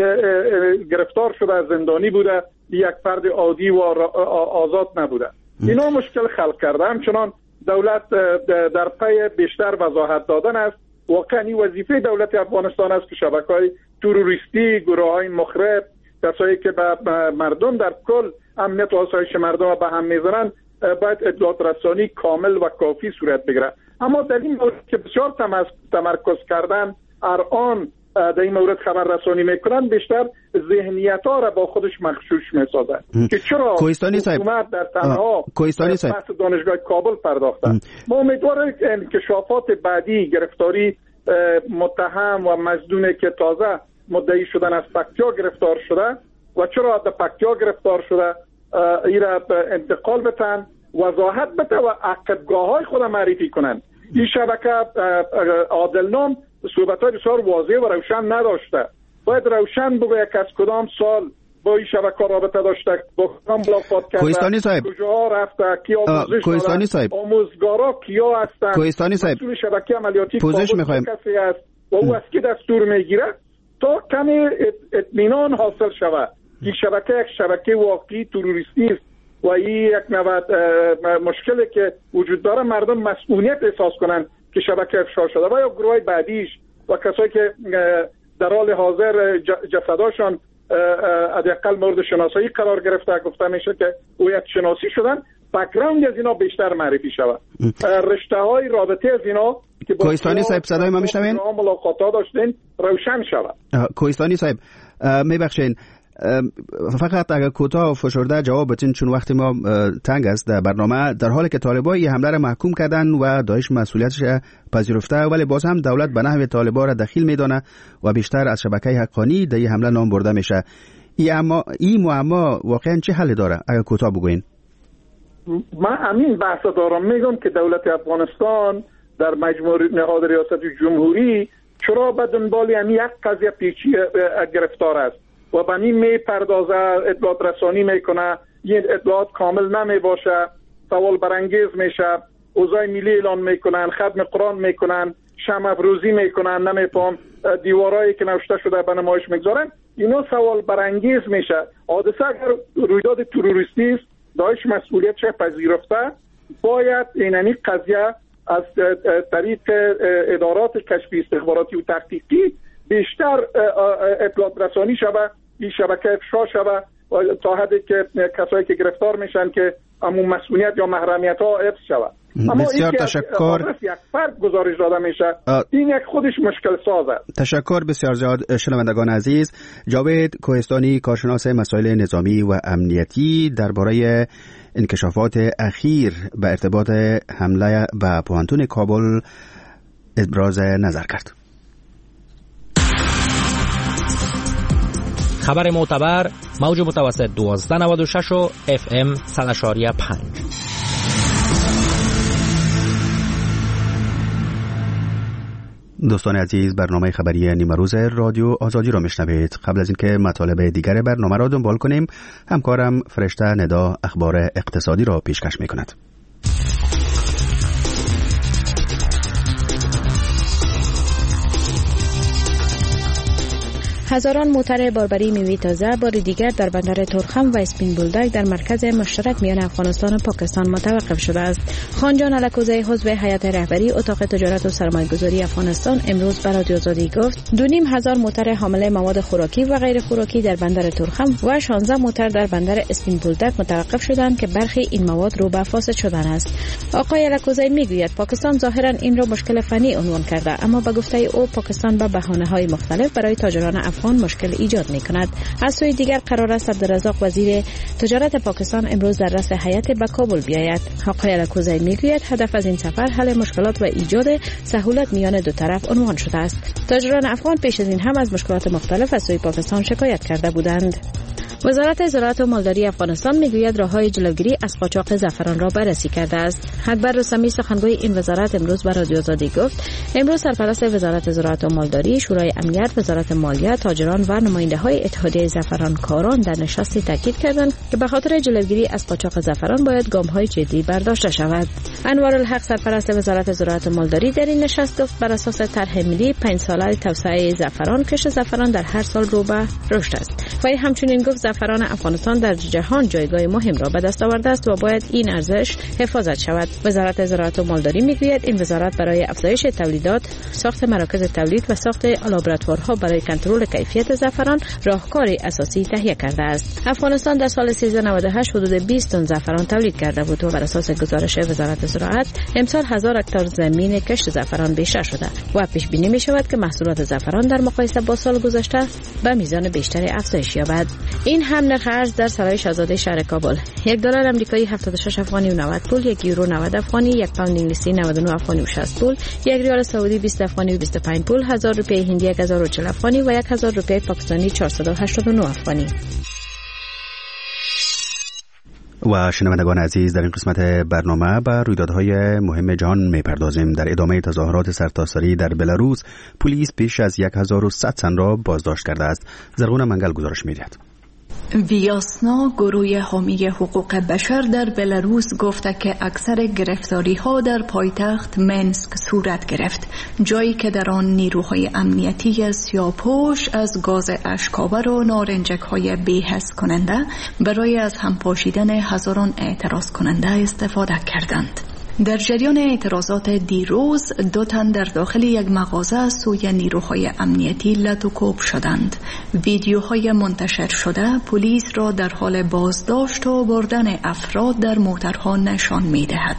گرفتار شده، زندانی بوده، یک فرد عادی و آزاد نبوده. اینا مشکل خلق کرده. همچنان دولت در پی بیشتر وضاحت دادن است. واقعا این وظیفه دولت افغانستان است که شبکه‌های تروریستی، گروه‌های مخرب، کسایی که به مردم در کل امنیت و آسایش مردم به هم میزنند باید اطلاعات رسانی کامل و کافی صورت بگیره. اما در این مورد که بسیار تمرکز کردن الان در این مورد خبر رسانی میکنن، بیشتر ذهنیت ها را با خودش مغشوش میسازه که چرا حکومت در تنها بحث دانشگاه کابل پرداخته. ما امیدواریم انکشافات بعدی، گرفتاری متهم و مظنون که تازه مدعی شدن از پکتیا گرفتار شده و چرا در پکتیا گرفتار شده، این را انتقال بتن، وضاحت بده و عقبگاه‌های خود معرفی کنن. این شبکه عادلنام صحبت‌های بسیار واضح و روشن نداشته. باید روشن بگه که از کدام سال با این شبکه رابطه داشته، با کدام ملاقات کرده، کجا رفته، کی آموزش داره، آموزگارا کیا هستن، مسئول شبکه عملیاتی کسی است و او از کی دستور میگیره تا کمی اطمینان حاصل شود. این شبکه یک شبکه واقعی تروریستی است و این یک نوع مشکلی که وجود داره، مردم مسئولیت احساس کنن که شبکه افشا شده و یا گروهای بعدیش و کسایی که در حال حاضر جسداشان حداقل مورد شناسایی قرار گرفته، گفته میشه که هویت شناسی شدن، بک‌گراند از اینا بیشتر معرفی شود، رشته های رابطه از اینا که با کوهستانی صاحب صدای ما میشنوین؟ ملاقات داشتین روشن شود. کوهستانی صاحب میبخشین، فقط اگر کوتاه و فشرده جواب بدین چون وقت ما تنگ است در برنامه. در حالی که طالبان این حمله را محکوم کردن و داعش مسئولیتش پذیرفته، ولی باز هم دولت به نحو طالبان را دخیل میدانه و بیشتر از شبکه حقانی در این حمله نام برده میشه. این معما واقعا چه حل داره؟ اگر کوتاه بگوین. من همین بحث دارم، میگم که دولت افغانستان در مجموع نهاد ریاست جمهوری چرا به دنبال یک قضیه پیچی گرفتار است و به این میپردازه، اطلاعات رسانی میکنه، این اطلاعات کامل نمی باشه، سوال برانگیز میشه، اوضاع ملی اعلان میکنن، ختم قرآن میکنن، شمع افروزی میکنن، نمیفهم دیوارایی که نوشته شده به نمایش میگذارن. اینا سوال برانگیز میشه. حادثه اگر رویداد تروریستی است، داعش مسئولیت چه پذیرفته، باید اینمی قضیه از طریق ادارات کشفی استخباراتی و تحقیقی بیشتر اطلاعات رسانی شود، این شبکه افشا شود تا حدی که کسایی که گرفتار میشن که همون مسئولیت یا محرمیت ها حفظ شود. اما بسیار تشکر. یک فرد گزارش داده میشه، این یک خودش مشکل ساز است. تشکر بسیار زیاد شنوندگان عزیز. جاوید کوهستانی، کارشناس مسائل نظامی و امنیتی، درباره انکشافات اخیر به ارتباط حمله به پوهنتون کابل ابراز نظر کرد. خبر معتبر، موج متوسط 1296 و FM 100.5. دوستان عزیز، برنامه خبری نیمه روز رادیو آزادی را میشنوید. قبل از اینکه مطالب دیگر برنامه را دنبال کنیم، همکارم فرشته ندا اخبار اقتصادی را پیشکش میکند. هزاران موتر باربری میوه تازه بار دیگر در بندر تورخم و اسپین بولدک در مرکز مشترک میان افغانستان و پاکستان متوقف شده است. خانجان الکوزی عضو هیئت رهبری اتاق تجارت و سرمایه‌گذاری افغانستان امروز به رادیو آزادی گفت 2,500 موتر حامل مواد خوراکی و غیر خوراکی در بندر تورخم و 16 موتر در بندر اسپین بولدک متوقف شدند که برخی این مواد رو به فاسد شدن است. آقای الکوزی میگوید پاکستان ظاهرا این را مشکل فنی عنوان کرده، اما به گفته او پاکستان به بهانه‌های مختلف برای تاجران افغان مشکل ایجاد می کند. از سوی دیگر قرار است عبدالرزاق وزیر تجارت پاکستان امروز در رأس هیئت به کابل بیاید. آقای الکوزی میگوید هدف از این سفر حل مشکلات و ایجاد سهولت میان دو طرف عنوان شده است. تاجران افغان پیش از این هم از مشکلات مختلف از سوی پاکستان شکایت کرده بودند. وزارت زراعت و مالداری افغانستان میگوید راههای جلوگیری از قاچاق زعفران را بررسی کرده است. اکبر رستمی سخنگوی این وزارت امروز به رادیو آزادی گفت امروز سرپرست وزارت زراعت و مالداری، شورای امنیت، وزارت مالیه، تاجران و نماینده‌های اتحادیه زعفرانکاران در نشستی تاکید کردند که به خاطر جلوگیری از قاچاق زعفران باید گام‌های جدی برداشته شود. انوارالحق سرپرست وزارت زراعت و مالداری در این نشست گفت بر اساس طرح ملی 5 ساله توسعه زعفران، کشت زعفران در هر سال رو به رشد است. و همچنین گفت زعفران افغانستان در جهان جایگاه مهم را به دست آورده است و باید این ارزش حفاظت شود. وزارت زراعت و مالداری میگوید این وزارت برای افزایش تولیدات، ساخت مراکز تولید و ساخت لابراتوارها برای کنترل کیفیت زعفران راهکاری اساسی تهیه کرده است. افغانستان در سال 1398 حدود 20 تن زعفران تولید کرده بود و بر اساس گزارش وزارت زراعت امسال 1000 هکتار زمین کشت زعفران بیشتر شده و پیش بینی می شود که محصولات زعفران در مقایسه با سال گذشته به میزان بیشتری افزایش یابد. این هم نرخ ارز در سرای شاهزاده شهر کابل: $1 آمریکایی 76 افغانی و 90 پول، 1 یورو 90 افغانی، 1 پوند انگلیسی 99 افغانی و 60 پول، 1 ریال سعودی 20 افغانی و 25 پول، 1000 روپیه هندی 1040 افغانی و 1000 روپیه پاکستانی 489 افغانی. و شنوندگان عزیز، در این قسمت برنامه به رویدادهای مهم جهان میپردازیم. در ادامه تظاهرات سرتاسری در بلاروس، پلیس بیش از 1100 تن را بازداشت کرده است. زرغون منگل گزارش می‌دهد. ویاسنا، گروه حامی حقوق بشر در بلاروس، گفته که اکثر گرفتاری ها در پایتخت منسک صورت گرفت، جایی که در آن نیروهای امنیتی سیاه‌پوش از گاز اشک‌آور و نارنجک های بی‌حس کننده برای از هم پاشیدن هزاران اعتراض کننده استفاده کردند. در جریان اعتراضات دیروز 2 تن در داخل یک مغازه از سوی نیروهای امنیتی لت و کوب شدند. ویدیوهای منتشر شده پلیس را در حال بازداشت و بردن افراد در موترها نشان می دهد.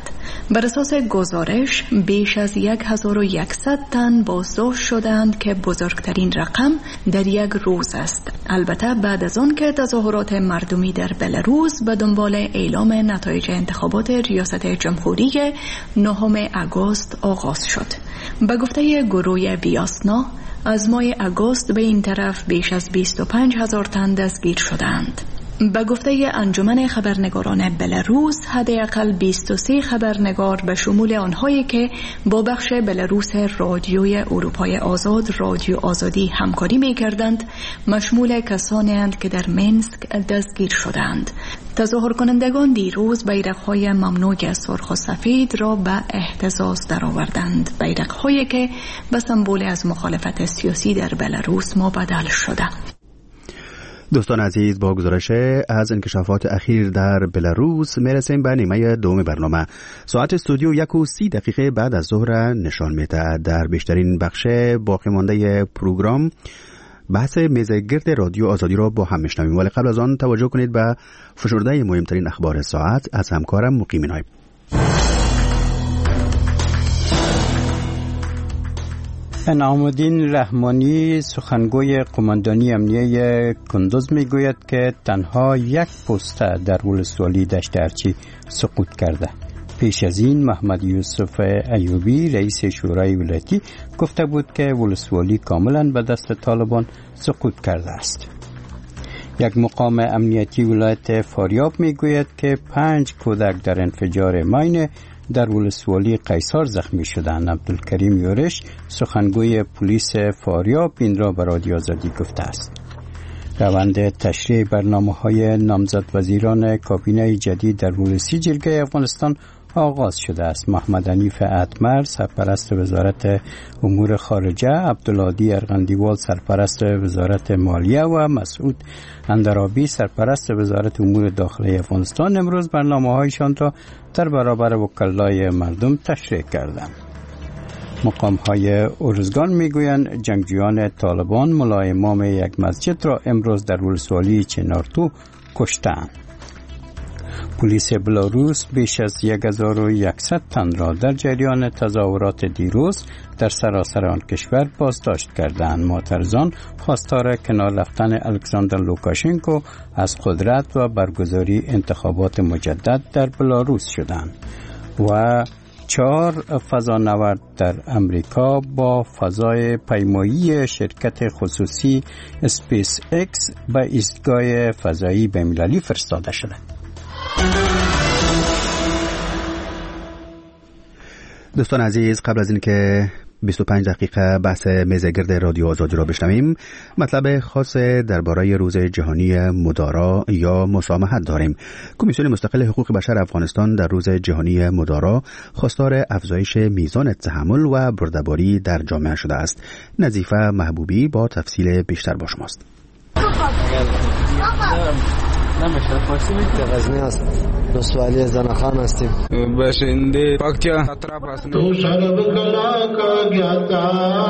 بر اساس گزارش بیش از 1100 تن بازداشت شدند که بزرگترین رقم در یک روز است. البته بعد از آن که تظاهرات مردمی در بلاروس به دنبال اعلام نتایج انتخابات ریاست جمهوری 9 آگوست آغاز شد. به گفته گروه ویاسنا از ماه آگوست به این طرف بیش از 25,000 تن دستگیر شدند. به گفته انجمن خبرنگاران بلاروس حداقل 23 خبرنگار به شمول آنهایی که با بخش بلاروس رادیوی اروپای آزاد رادیو آزادی همکاری می‌کردند مشمول کسانی اند که در منسک دستگیر شدند. تظاهر کنندگان دیروز بیرق‌های ممنوع سرخ و سفید را به اهتزاز درآوردند، بیرق‌هایی که به سمبل از مخالفت سیاسی در بلاروس مبدل شده. دوستان عزیز، با گزارش از انکشافات اخیر در بلاروس میرسیم به نیمه دوم برنامه. ساعت استودیو 1:30 بعد از ظهر نشان میده. در بیشترین بخش باقی مانده پروگرام بحث میزگرد رادیو آزادی را با هم میشنویم، ولی قبل از آن توجه کنید به فشرده مهمترین اخبار ساعت از همکارم مقیم نایب. انعام‌الدین رحمانی سخنگوی قماندانی امنیه کندوز میگوید که تنها یک پست در ولسوالی دشت ارچی سقوط کرده. پیش از این محمد یوسف ایوبی رئیس شورای ولایتی گفته بود که ولسوالی کاملا به دست طالبان سقوط کرده است. یک مقام امنیتی ولایت فاریاب میگوید که 5 کودک در انفجار ماین در ولسوالی قیصر زخمی شدند. عبدالکریم یورش سخنگوی پلیس فاریاب این را به رادیو آزادی گفته است. روند تشریع برنامه‌های نامزد وزیران کابینه جدید در ولسی جرگه افغانستان آغاز شده است. محمد حنیف اتمر سرپرست وزارت امور خارجه، عبدالهادی ارغندیوال سرپرست وزارت مالیه و مسعود اندرابی سرپرست وزارت امور داخلی افغانستان امروز برنامه‌هایشان را در برابر وکلای مردم تشریح کردند. مقام‌های ارزگان میگویند جنگجویان طالبان ملا امام یک مسجد را امروز در ولسوالی چنارتو کشتند. پلیس بلاروس بیش از 1100 تن را در جریان تظاهرات دیروز در سراسر آن کشور بازداشت کردند. معترضان خواستار کنار رفتن الکساندر لوکاشنکو از قدرت و برگزاری انتخابات مجدد در بلاروس شدند و 4 فضانورد در امریکا با فضای پیمایی شرکت خصوصی اسپیس اکس به ایستگاه فضایی بین‌المللی فرستاده شدند. دوستان عزیز، قبل از اینکه 25 دقیقه بحث میزگرد رادیو آزادی را بشنویم، مطلب خاص درباره روز جهانی مدارا یا مسامحت داریم. کمیسیون مستقل حقوق بشر افغانستان در روز جهانی مدارا خواستار افزایش میزان تحمل و برده‌باری در جامعه شده است. نظیفه محبوبی با تفصیل بیشتر با شماست. غزنی است. رسوالی زنخان هستیم. باشنده پاکچا تو شرب کلا کا گیاتا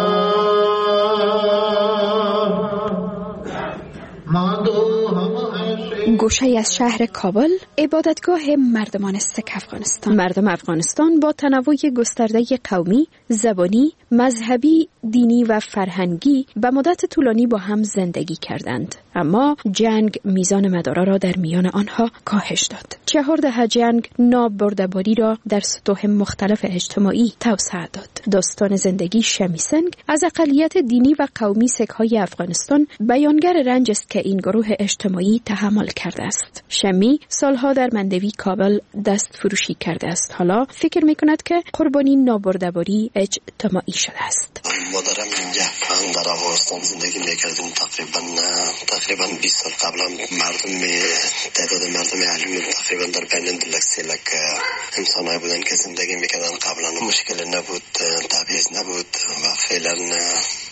گوشه از شهر کابل عبادتگاه مردمان سک افغانستان. مردم افغانستان با تنوع گسترده قومی، زبانی، مذهبی، دینی و فرهنگی به مدت طولانی با هم زندگی کردند، اما جنگ میزان مدارا را در میان آنها کاهش داد. 4 دهه جنگ نابرده‌باری را در سطوح مختلف اجتماعی توسعه داد. داستان زندگی شمی سنگ از اقلیت دینی و قومی سک‌های افغانستان بیانگر رنج است که این گروه اجتماعی تحمل کرده است. شمی سالها در مندوی کابل دست فروشی کرده است. حالا فکر می‌کند که قربانی نابرده‌باری اجتماعی شده است. مادرم اینجا در افغانستان زندگی میکردیم تقریبا 20 سال قبل. تعداد مردم علمی تقریبا در بین 2 لک انسان‌های بودن که زندگی میکردن. قبلا مشکل نبود، تبعیض نبود و فعلا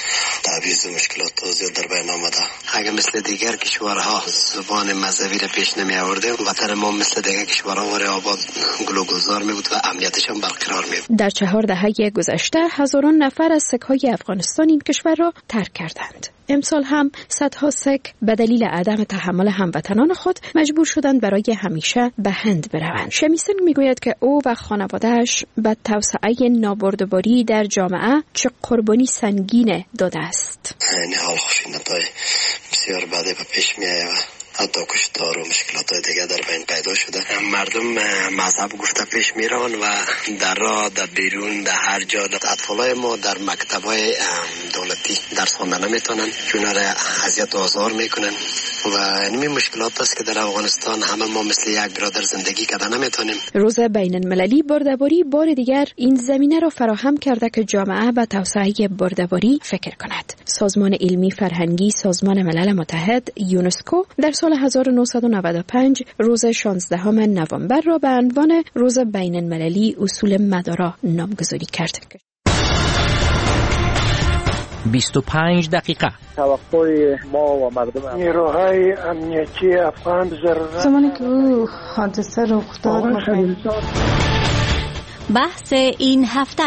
تعویض مشکلات زیاد در بین آمده. اگر مثل دیگر کشورها زبان مذهبی را پیش نمی آورده، وطن ما مثل دیگر کشورها وارد آباد گل و گلزار می بود و امنیتش هم برقرار می بود. در 4 دهه گذشته هزاران نفر از سک‌های افغانستان این کشور را ترک کردند. امسال هم صدها سک به دلیل عدم تحمل هموطنان خود مجبور شدند برای همیشه به هند بروند. شمیسن میگوید که او و خانواده‌اش به توسعه نابردباری در جامعه چه قربانی سنگین داده است. این حال خشونت‌های بسیار بعدی به پیش می‌آید. حتی کشتار و مشکلات دیگه در بین پیدا شده. مردم مذهب گفته پیش میرن و در راه، در بیرون، در هر جا. اطفالای ما در مکتبای دولتی درس خوندن نمیتونن، چون اذیت و آزار میکنن و این مشکلات است که در افغانستان همه ما مثل یک برادر زندگی کردن نمیتونیم. روز بین المللی برده‌باری بار دیگر این زمینه را فراهم کرده که جامعه به توسعه برده‌باری فکر کند. سازمان علمی فرهنگی سازمان ملل متحد یونسکو در سال 1995 روز 16 نوامبر را به عنوان روز بین المللی اصول مدارا نامگذاری کرد. 25 دقیقه. توقع ما و مردم نیروهای امنیتی افغان ضرورت زمانی که حادثه رخ داد. بحث این هفته.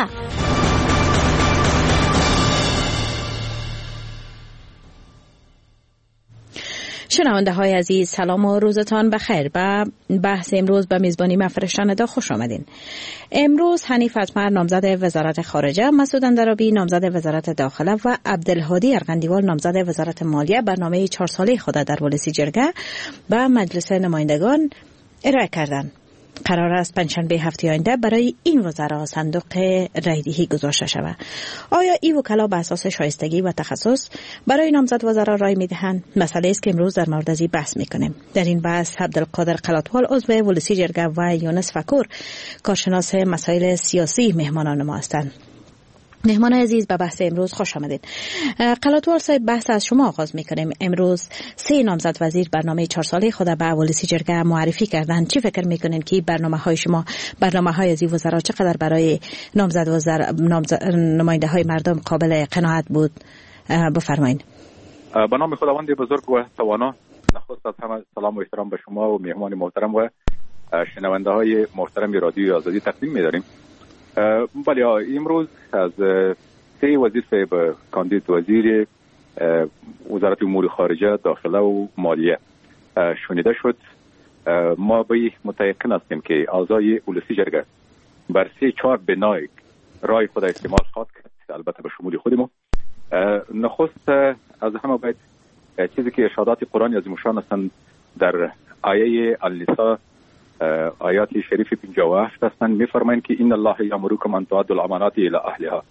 شنونده های عزیز، سلام و روزتان بخیر. به بحث امروز به میزبانی من فرشته‌ندا خوش آمدین. امروز حنیف اتمر نامزد وزارت خارجه، مسعود اندرابی نامزد وزارت داخله و عبدالهادی ارغندیوال نامزد وزارت مالیه برنامه 4 ساله خود در ولسی جرگه به مجلس نمایندگان ارائه کردند. قرار است پنجشنبه هفته آینده برای این وزرا صندوق رایدهی گذاشته شود. آیا این وکلا به اساس شایستگی و تخصص برای نامزد وزرا رای میدهند؟ مسئله است که امروز در مورد از بحث میکنیم. در این بحث عبدالقادر قلاتوال عضو ولسی جرگه و یونس فکور کارشناس مسائل سیاسی مهمانان ما هستند. مهمان عزیز، به بحث امروز خوش آمدید. قلاتوال صاحب، بحث از شما آغاز میکنیم. امروز 3 نامزد وزیر برنامه 4 ساله خود به ولسی جرگه معرفی کردند. چی فکر میکنین که برنامه‌های شما، برنامه‌های از این وزرا چقدر برای نماینده های مردم قابل قناعت بود؟ بفرمایید. به نام خداوند بزرگ و توانا، نخست از همه سلام و احترام به شما و مهمان محترم و شنونده های محترم رادیو آزادی تقدیم می‌داریم. بله، امروز از 3 وزیر صاحب کاندید وزیر وزارت امور خارجه، داخله و مالیه شنیده شد. ما به متيقن هستیم که اعضای ولسی جرگه بر 3-4 بنای رای خود استعمال خواهد کرد، البته به شمول خود ما. نخست از همه باید چیزی که ارشادات قرآن عظیم الشان هستند در آیه النساء آیات شریف 57 هستند، می‌فرمایند که ان الله یامرکم ان تؤدوا الامانات الی اهلها.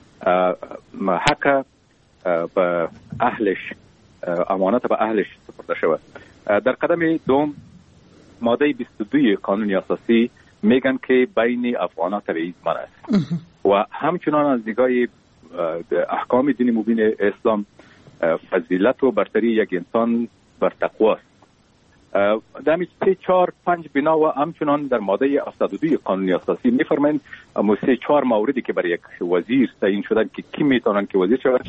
حق به اهلش، امانت به اهلش سپرده شود. در قدم دوم ماده 22 قانون اساسی میگن که بین افغانان تبعیض منع است و همچنان از دیدگاه احکام دین مبین اسلام فضیلت و برتری یک انسان بر تقوا است. در 3-4-5 بنا و همچنان در ماده 72 قانون اساسی می‌فرمایند 3-4 موردی که برای یک وزیر تعیین شدن که کی میتونن که وزیر شود،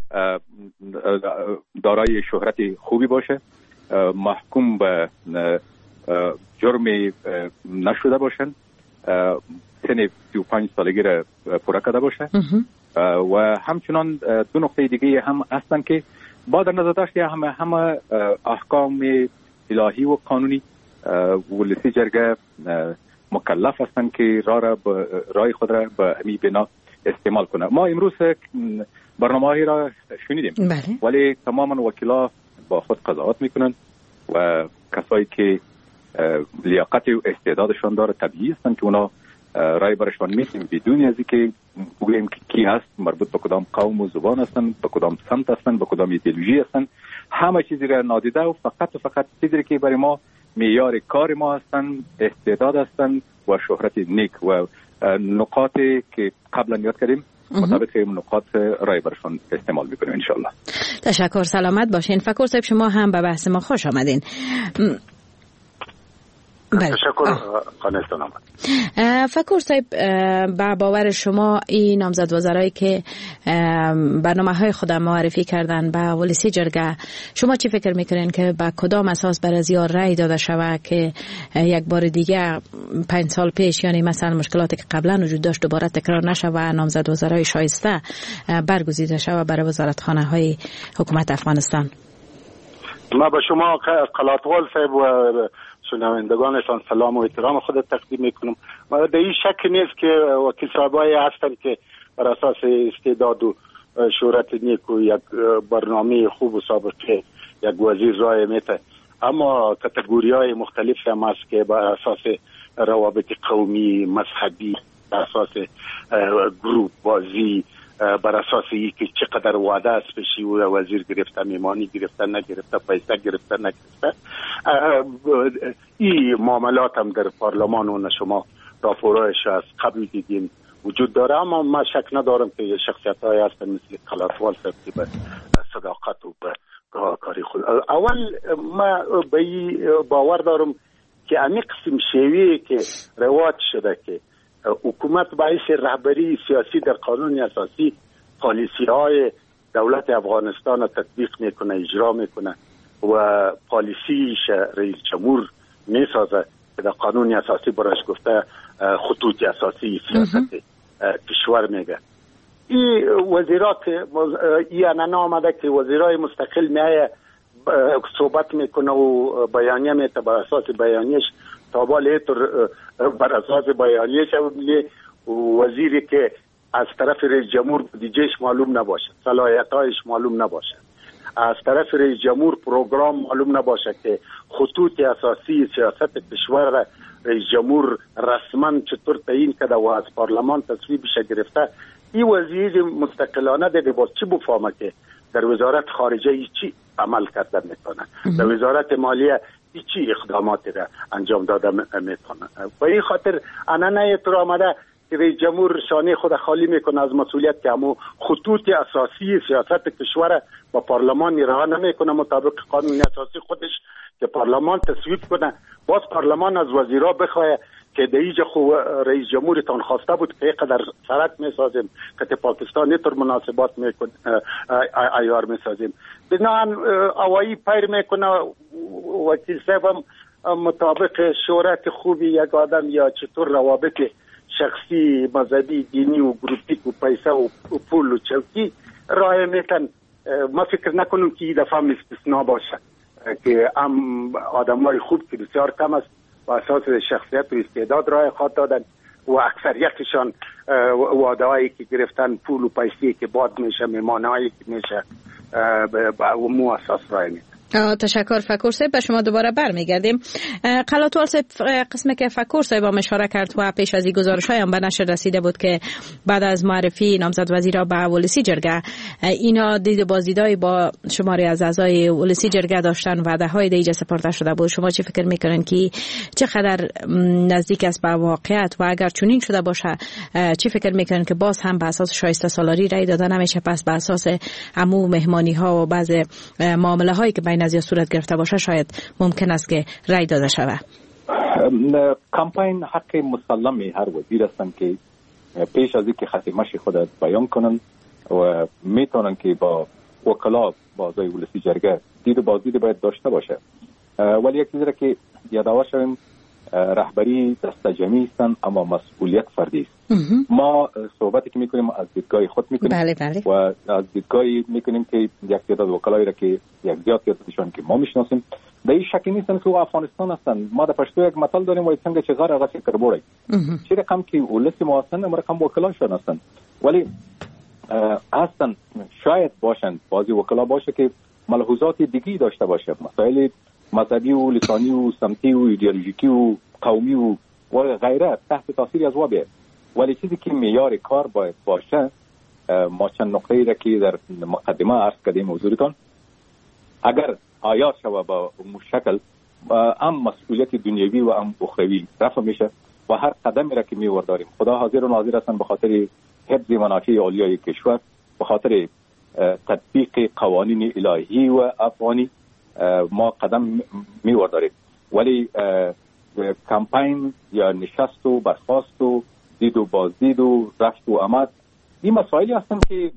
دارای شهرت خوبی باشه، محکوم به جرم نشده باشن، سن 35 سالگی را پوره کرده باشه و همچنان 2 نقطه دیگه هم هستن که با در نظر داشت همه احکام الهی و قانونی ولسی جرگه مکلف هستند که رای خود را به همین بنا استعمال کنه. ما امروز برنامه‌ای را شنیدیم، ولی تماما وکلا با خود قضاوت میکنن و کسایی که لیاقت و استعدادشان داره طبیعی هستند که اونا رای برشان میتیم بدون از اینکه بگوییم که کی هست، مربوط به کدام قوم و زبان هستند، به کدام سمت هستند، به کدام ایدئولوژی هستند، همه چیزی را نادیده و فقط چیزی که برای ما معیار کار ما هستند، استعداد هستند و شهرت نیک و نقاطی که قبلا یاد کردیم مطابق این نقاط رای برشان استعمال میکنیم ان شاء الله. تشکر، سلامت باشین. فکر صاحب، شما هم به بحث ما خوش آمدین. تشکر خانستان آمد. فکر صاحب، با باور شما این نامزد وزرایی که برنامه‌های خود معرفی کردن به ولسی جرگه، شما چی فکر میکنین که با کدام اساس بر از یا رأی داده شود که یک بار دیگه 5 سال پیش، یعنی مثلا مشکلاتی که قبلا وجود داشت دوباره تکرار نشه و نامزد وزرای شایسته برگزیده شود برای وزارتخانه های حکومت افغانستان؟ ما به شما قلاتوال صاحب و شنوندگانتان سلام و احترام خود تقدیم میکنم. در این شک نیست که وکیل صاحبایی هستند که بر اساس استعداد و شهرت نیک و یک برنامه خوب و سابقه یک وزیر رای میته، اما کاتگوری های مختلف هم هست که بر اساس روابط قومی، مذهبی، بر اساس گروپ بازی، بر اساس اینکه چقدر وعده است پیشی و وزیر گرفته، میمانی گرفته، نگرفته، پیسه گرفته، نگرفته، این معاملات هم در پارلمان و شما راپورایش از قبل دیدین وجود داره. اما من شک ندارم که شخصیت های هستن مثل قلاتوال صاحب که به صداقت و به کاری خود. اول ما به باور دارم که امی قسم شیوهی که رواج شده که حکومت باعث رهبری سیاسی در قانون اساسی پالیسی های دولت افغانستان را تطبیق میکنه، اجرا میکنه و پالیسیش رئیس جمهور میسازه که در قانون اساسی برایش گفته خطوط اساسی سیاست کشور میگه. این وزیرات این انانه آمده که وزیرای مستقل میایه صحبت میکنه و بیانیه میته، بر اساس بیانیش تاباله بر اساس بیانیش وزیری که از طرف رئیس جمهور دیجهش معلوم نباشه، صلاحیتایش معلوم نباشه، از طرف رئیس جمهور پروگرام معلوم نباشه که خطوط اساسی سیاست کشور را رئیس جمهور رسما چطور تعیین کرده و از پارلمان تصویبش گرفته. این وزیر مستقلانه دیگه با چی بفهمه که در وزارت خارجه چی عمل کرده میکنه، در وزارت مالیه چی اقداماتی را انجام داده میکنه. و این خاطر انانه تو آمده که رئیس جمهور شانه خود خالی میکنه از مسئولیت که همو خطوط اساسی سیاست کشور با پارلمان رها نمیکنه مطابق قانون اساسی خودش که پارلمان تصویب کنه. باز پارلمان از وزیرا بخواه که در اینجا رئیس جمهورتان خواسته بود که اینقدر سرک میسازیم که پاکستان اینطور مناسبات میکنه ایار میسازیم، بنابراین اوایی پیر میکنه. وکیل صاحب مطابق شهرت خوبی یک آدم یا چطور روابط شخصی، مذهبی، دینی و گروپیک و پیسه و پول و چوکی راه میتن. ما فکر نکنم که این دفعه استثناء باشه که آدمای خوب که بسیار کم است و اساس شخصیت و استعداد راه خواهد دادن و اکثریتشان وعده‌هایی که گرفتن، پول و پیسه که باد میشه، میمانهایی که میشه به مو اساس راه میتن. تشکر فکر صاحب. به شما دوباره برمیگردیم. قلاتوال صاحب، قسمی که فکر صاحب هم اشاره کرد و پیش از این گزارش‌های هم به نشر رسیده بود که بعد از معرفی نامزد وزیرا به ولسی جرگه اینا دید بازدیدای با شماری از اعضای ولسی جرگه داشتن، وعده‌های دیگه سپرده شده بود. شما چی فکر میکنین که چقدر نزدیک است به واقعیت و اگر چنین شده باشه چی فکر میکنین که باز هم به اساس شایسته سالاری رای داده نمیشه، پس به اساس عمو مهمانی‌ها و بعض معامله‌هایی که بین از صورت گرفته باشه شاید ممکن است که رای داده شود؟ کمپاین حق مسلمی هر وزیر هستن که پیش از اینکه خاتمه خود بیان کنن و میتونن که با وکلا بازای ولسی جرگه دید و بازدید باید داشته باشه. ولی یک چیزی که یادآور شویم، رهبری دست جمعی هستن اما مسئولیت فردی است. ما صحبتی که میکنیم از دیدگاه خود میکنیم. بله. و از دیدگاهی میکنیم که یک تعداد وکلایی را که یک زیاد تعدادشون که ما میشناسیم در این شکی نیستن که افغانستان هستن. ما در پشتو یک مثال داریم و څنګه چې غره غسی کربوړی چې رقم کې ولسی ما هستن هم رقم وکلاشون هستن، ولی هستن شاید باشن بعضی وکلا باشه که ملحوظات دیگی داشته باشه، مسائل مذهبی و لسانی و سمتی و ایدئولوژیکی و قومی و غیره تحت تاثیر از وابه. ولی چیزی که معیار کار باید باشه، ما چند نقطه‌ای را که در مقدمه عرض کردیم حضورتان، اگر آیات شوه با شکل هم مسئولیت دنیوی و هم اخروی رفع میشه و هر قدمی را که میورداریم خدا حاضر و ناظر هستن به خاطر حفظ منافع عالیه کشور، به خاطر تطبیق قوانین الهی و افغانی ما قدم میورداریم. ولی کمپین یا نشست و برخاست و دید و بازدید و رفت و آمد، این مسائلی هستن که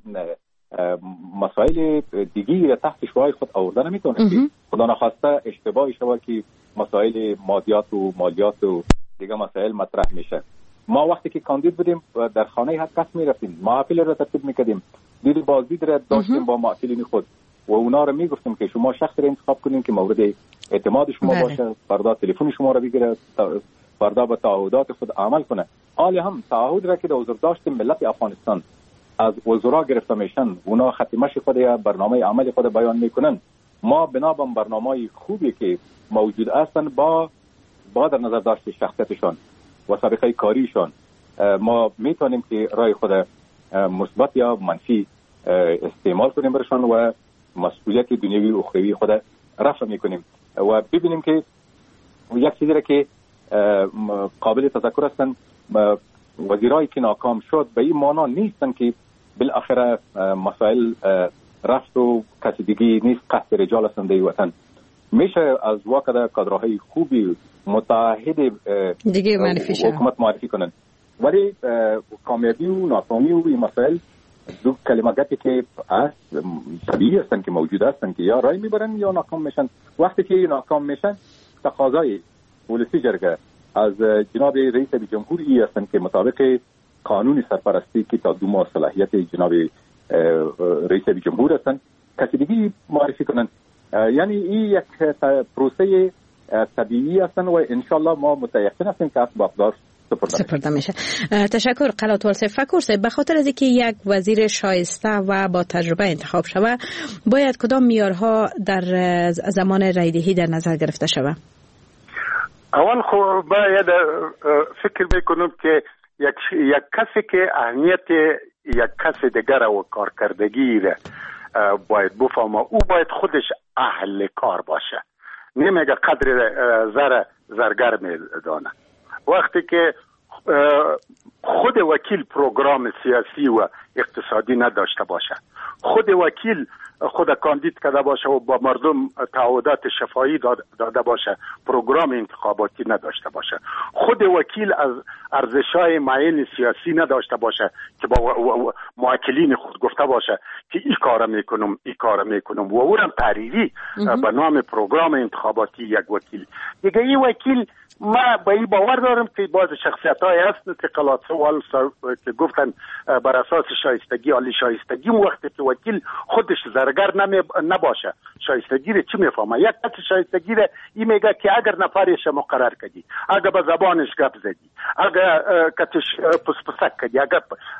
مسائل دیگی را تحت شعاع خود آورده نمیتونه که خدا نخواسته اشتباهی شود که مسائل مادیات و مالیات و دیگه مسائل مطرح میشه. ما وقتی که کاندید بودیم در خانه هر کس میرفتیم، محافل را ترتیب میکردیم، دید بازدید را داشتیم با معافلین خود و اونا را میگفتیم که شما شخص را انتخاب کنین که مورد اعتماد شما باشه، فردا تلفن شما را بگیره، فردا به تعهدات خود عمل کنه. حالی هم تعهد را که در حضور داشتیم ملت افغانستان از وزرا گرفته میشن، اونا ختمش خود یا برنامه عمل خود بیان میکنن. ما بنابر برنامه خوبی که موجود هستن با در نظر داشت شخصیتشان و سابقه کاریشان، ما میتونیم که رای خود مثبت یا منفی استعمال کنیم برشان و مسئولیت دنیوی و اخروی خود رفع میکنیم و ببینیم که یک چیزی را که قابل تذکر هستن، وزیرایی که ناکام شد به این معنا نیستن که بالاخره مسائل رفت و کسی دیگه نیست، قصد رجال هستن در وطن. میشه از واقع کادرهای خوبی متحد دیگه حکومت معرفی کنن، ولی کامیابی و ناکامی و این مسائل دو کلماتی که طبیعی هستن که موجود هستن که یا رای میبرن یا ناکام میشن. وقتی که ناکام میشن تقاضای ولسی جرگه از جناب رئیس جمهوری هستن که مطابق قانون سرپرستی که تا 2 ماه صلاحیت جناب رئیس جمهور هستن کسی دیگه معرفی کنن. یعنی این یک پروسه طبیعی هستن و انشالله ما متیقن هستیم که اسبابدار سپرده میشه. تشکر قلات والسه فکر. به خاطر از اینکه یک وزیر شایسته و با تجربه انتخاب شود باید کدام معیارها در زمان رایدهی در نظر گرفته شود؟ اول خو باید فکر میکنم که یک کسی که اهمیت یک کس دیگر و کارکردگی را باید بفهمه، او باید خودش اهل کار باشه، نمیگه قدر زرگر میدانه. وقتی که خود وکیل پروگرام سیاسی و اقتصادی نداشته باشه، خود وکیل خود کاندید کرده باشه و با مردم تعهدات شفاهی داده باشه، پروگرام انتخاباتی نداشته باشه، خود وکیل از ارزش‌های معین سیاسی نداشته باشه که با موکلین خود گفته باشه که این کار میکنم و اونم تحریری به نام پروگرام انتخاباتی یک وکیل دیگه. این وکیل ما با این باور دارم که باز شخصیت‌های هست که قلاتوال که گفتن بر اساس شایستگی، عالی شایستگی، وقتی که وکیل خودش زرگر نباشه شایستگی رو چی میفهمه؟ یک کس شایستگی رو این میگه که اگر نفرش مقرر کردی، اگر به زبانش گپ زدی، اگر کتش پسپسک کردی، اگر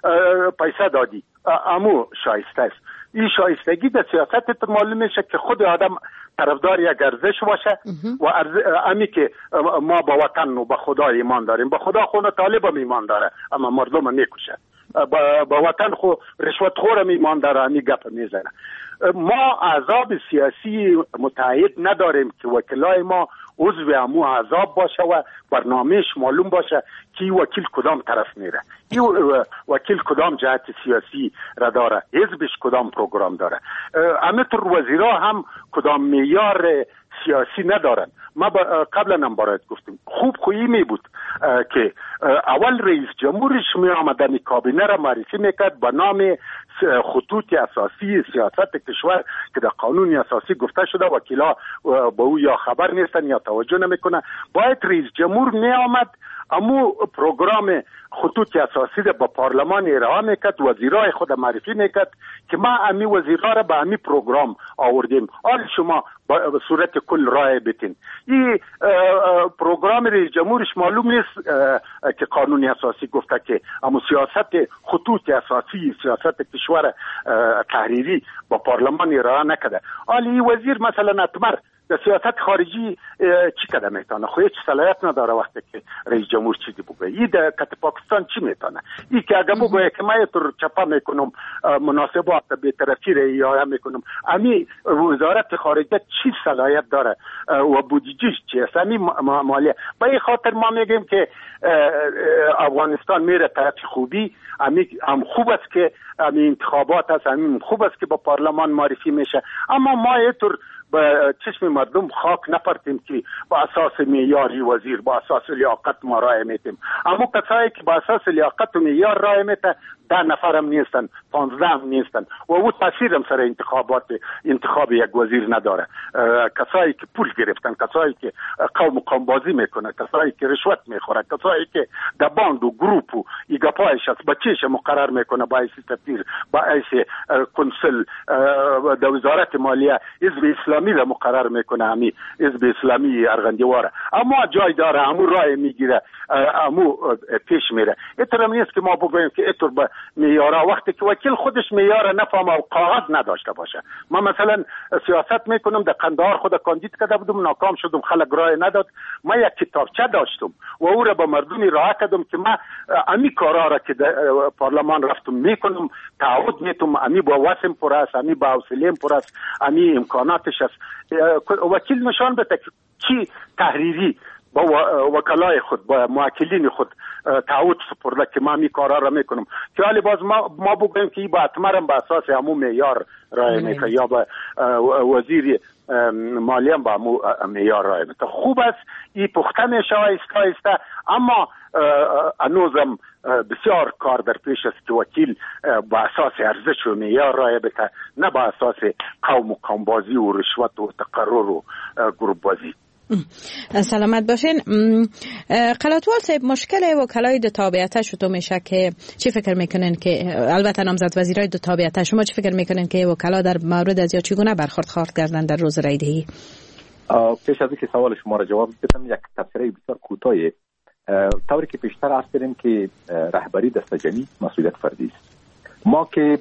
پیسه دادی، امو شایسته است. این شایستگی در سیاست معلوم میشه که خود آدم طرفدار یک ارزش باشه و امی که ما با وطن و با خدا ایمان داریم. با خدا خونه طالب هم ایمان داره اما مردم هم میکشه، با وطن خو رشوت خور ایمان داره، امی گپ میزنه. ما احزاب سیاسی متحد نداریم که وکلای ما عضو امو احزاب باشه و برنامهش معلوم باشه که وکیل کدام طرف میره، این وکیل کدام جهت سیاسی را داره، حزبش کدام پروگرام داره. همینطور وزیرا هم کدام معیار سیاسی ندارن. ما قبلا هم برایت گفتیم خوب خویی می بود که اول رئیس جمهورش می آمدن کابینه را معرفی میکرد به نام خطوط اساسی سیاست کشور که در قانون اساسی گفته شده، وکیلا با او یا خبر نیستن یا توجه نمیکنن. باید رئیس جمهور می آمد امو پروگرام خطوط اساسی را با پارلمان ارائه میکرد، وزیرای خود معرفی میکرد که ما امی وزیرا را به امی پروگرام آوردیم، حال شما به صورت کل رای بتین. این پروگرام رئیس جمهورش معلوم نیست که قانون اساسی گفته که امو سیاست خطوط اساسی سیاست کشور تحریری با پارلمان ارائه نکرده. حال این وزیر مثلا اتمر در سیاست خارجی چی کده میتونه؟ خو هیچ صلاحیت نداره وقتی که رئیس جمهور چیزی بگه. این در کت پاکستان چی میتونه؟ این که اگه بگه که من تو چپا میکنم مناسبات بی‌طرفی را یا میکنم، امی وزارت خارجه چی صلاحیت داره و بودجهش چی است؟ امی مالیه. به این خاطر ما میگیم که افغانستان میره طرف خوبی، امی هم خوب است که امی انتخابات است، امی خوب است که با پارلمان معرفی میشه، اما ما اینطور به چشم مردم خاک نپرتیم که با اساس معیاری وزیر با اساس لیاقت ما رای میتیم. اما کسایی که با اساس لیاقت و معیار رای میته 10 نفر هم نیستن، 15 هم نیستن و او تاثیر هم سر انتخاب یک وزیر نداره. کسایی که پول گرفتن، کسایی که قوم بازی میکنه، کسایی که رشوت میخوره، کسایی که در باند و گروپ و ایگاپایش از بچهش مقرر میکنه با سفیر، با کنسل در وزارت مالیه حزب اسلامی را مقرر میکنه، همی حزب اسلامی ارغندیواره، اما جای داره، همون رای میگیره، همون پیش میره. اینطور نیست که ما بگوییم که اینطور به معیارا، وقتی که وکیل خودش معیار نفهمه و کاغذ نداشته باشه. ما مثلا سیاست میکنم، در قندهار خود کاندید کرده بودم، ناکام شدم، خلق رای نداد. ما یک کتابچه داشتم و او را به مردمی راه کردم که ما امی کارا را که پارلمان رفتم میکنم، تعهد میتم، امی با وسم پر است، امی با حوصله‌ام پر است، امی امکاناتش است. وکیل نشان بده که چی تحریری با وکلای خود، با موکلین خود تعهد سپرده که ما می کارا را میکنم، که حالی باز ما بگویم که با اتمرم به اساس همون معیار رای میکنه یا با وزیر مالیه با همون معیار رای میکنه. خوب است این پخته میشه آهسته، اما هنوزم بسیار کار در پیش است که وکیل با اساس ارزش و معیار رای بده، نه با اساس قوم بازی و رشوت و تقرر و گروپ بازی. سلامت باشین. قلاتوال صاحب، مشکل وکلای دو تابعیت شما میشه که چی فکر میکنین که البته نامزد وزیرای دو تابعیت شما چی فکر میکنین که وکلا در مورد از یا چگونه برخورد کردن در روز رای دهی؟ پیش از اینکه سوال شما را جواب بدم یک تفسیر بسیار کوتاه. طوری که پیشتر عرض کردیم که رهبری دست جمعی مسئولیت فردی است. ما که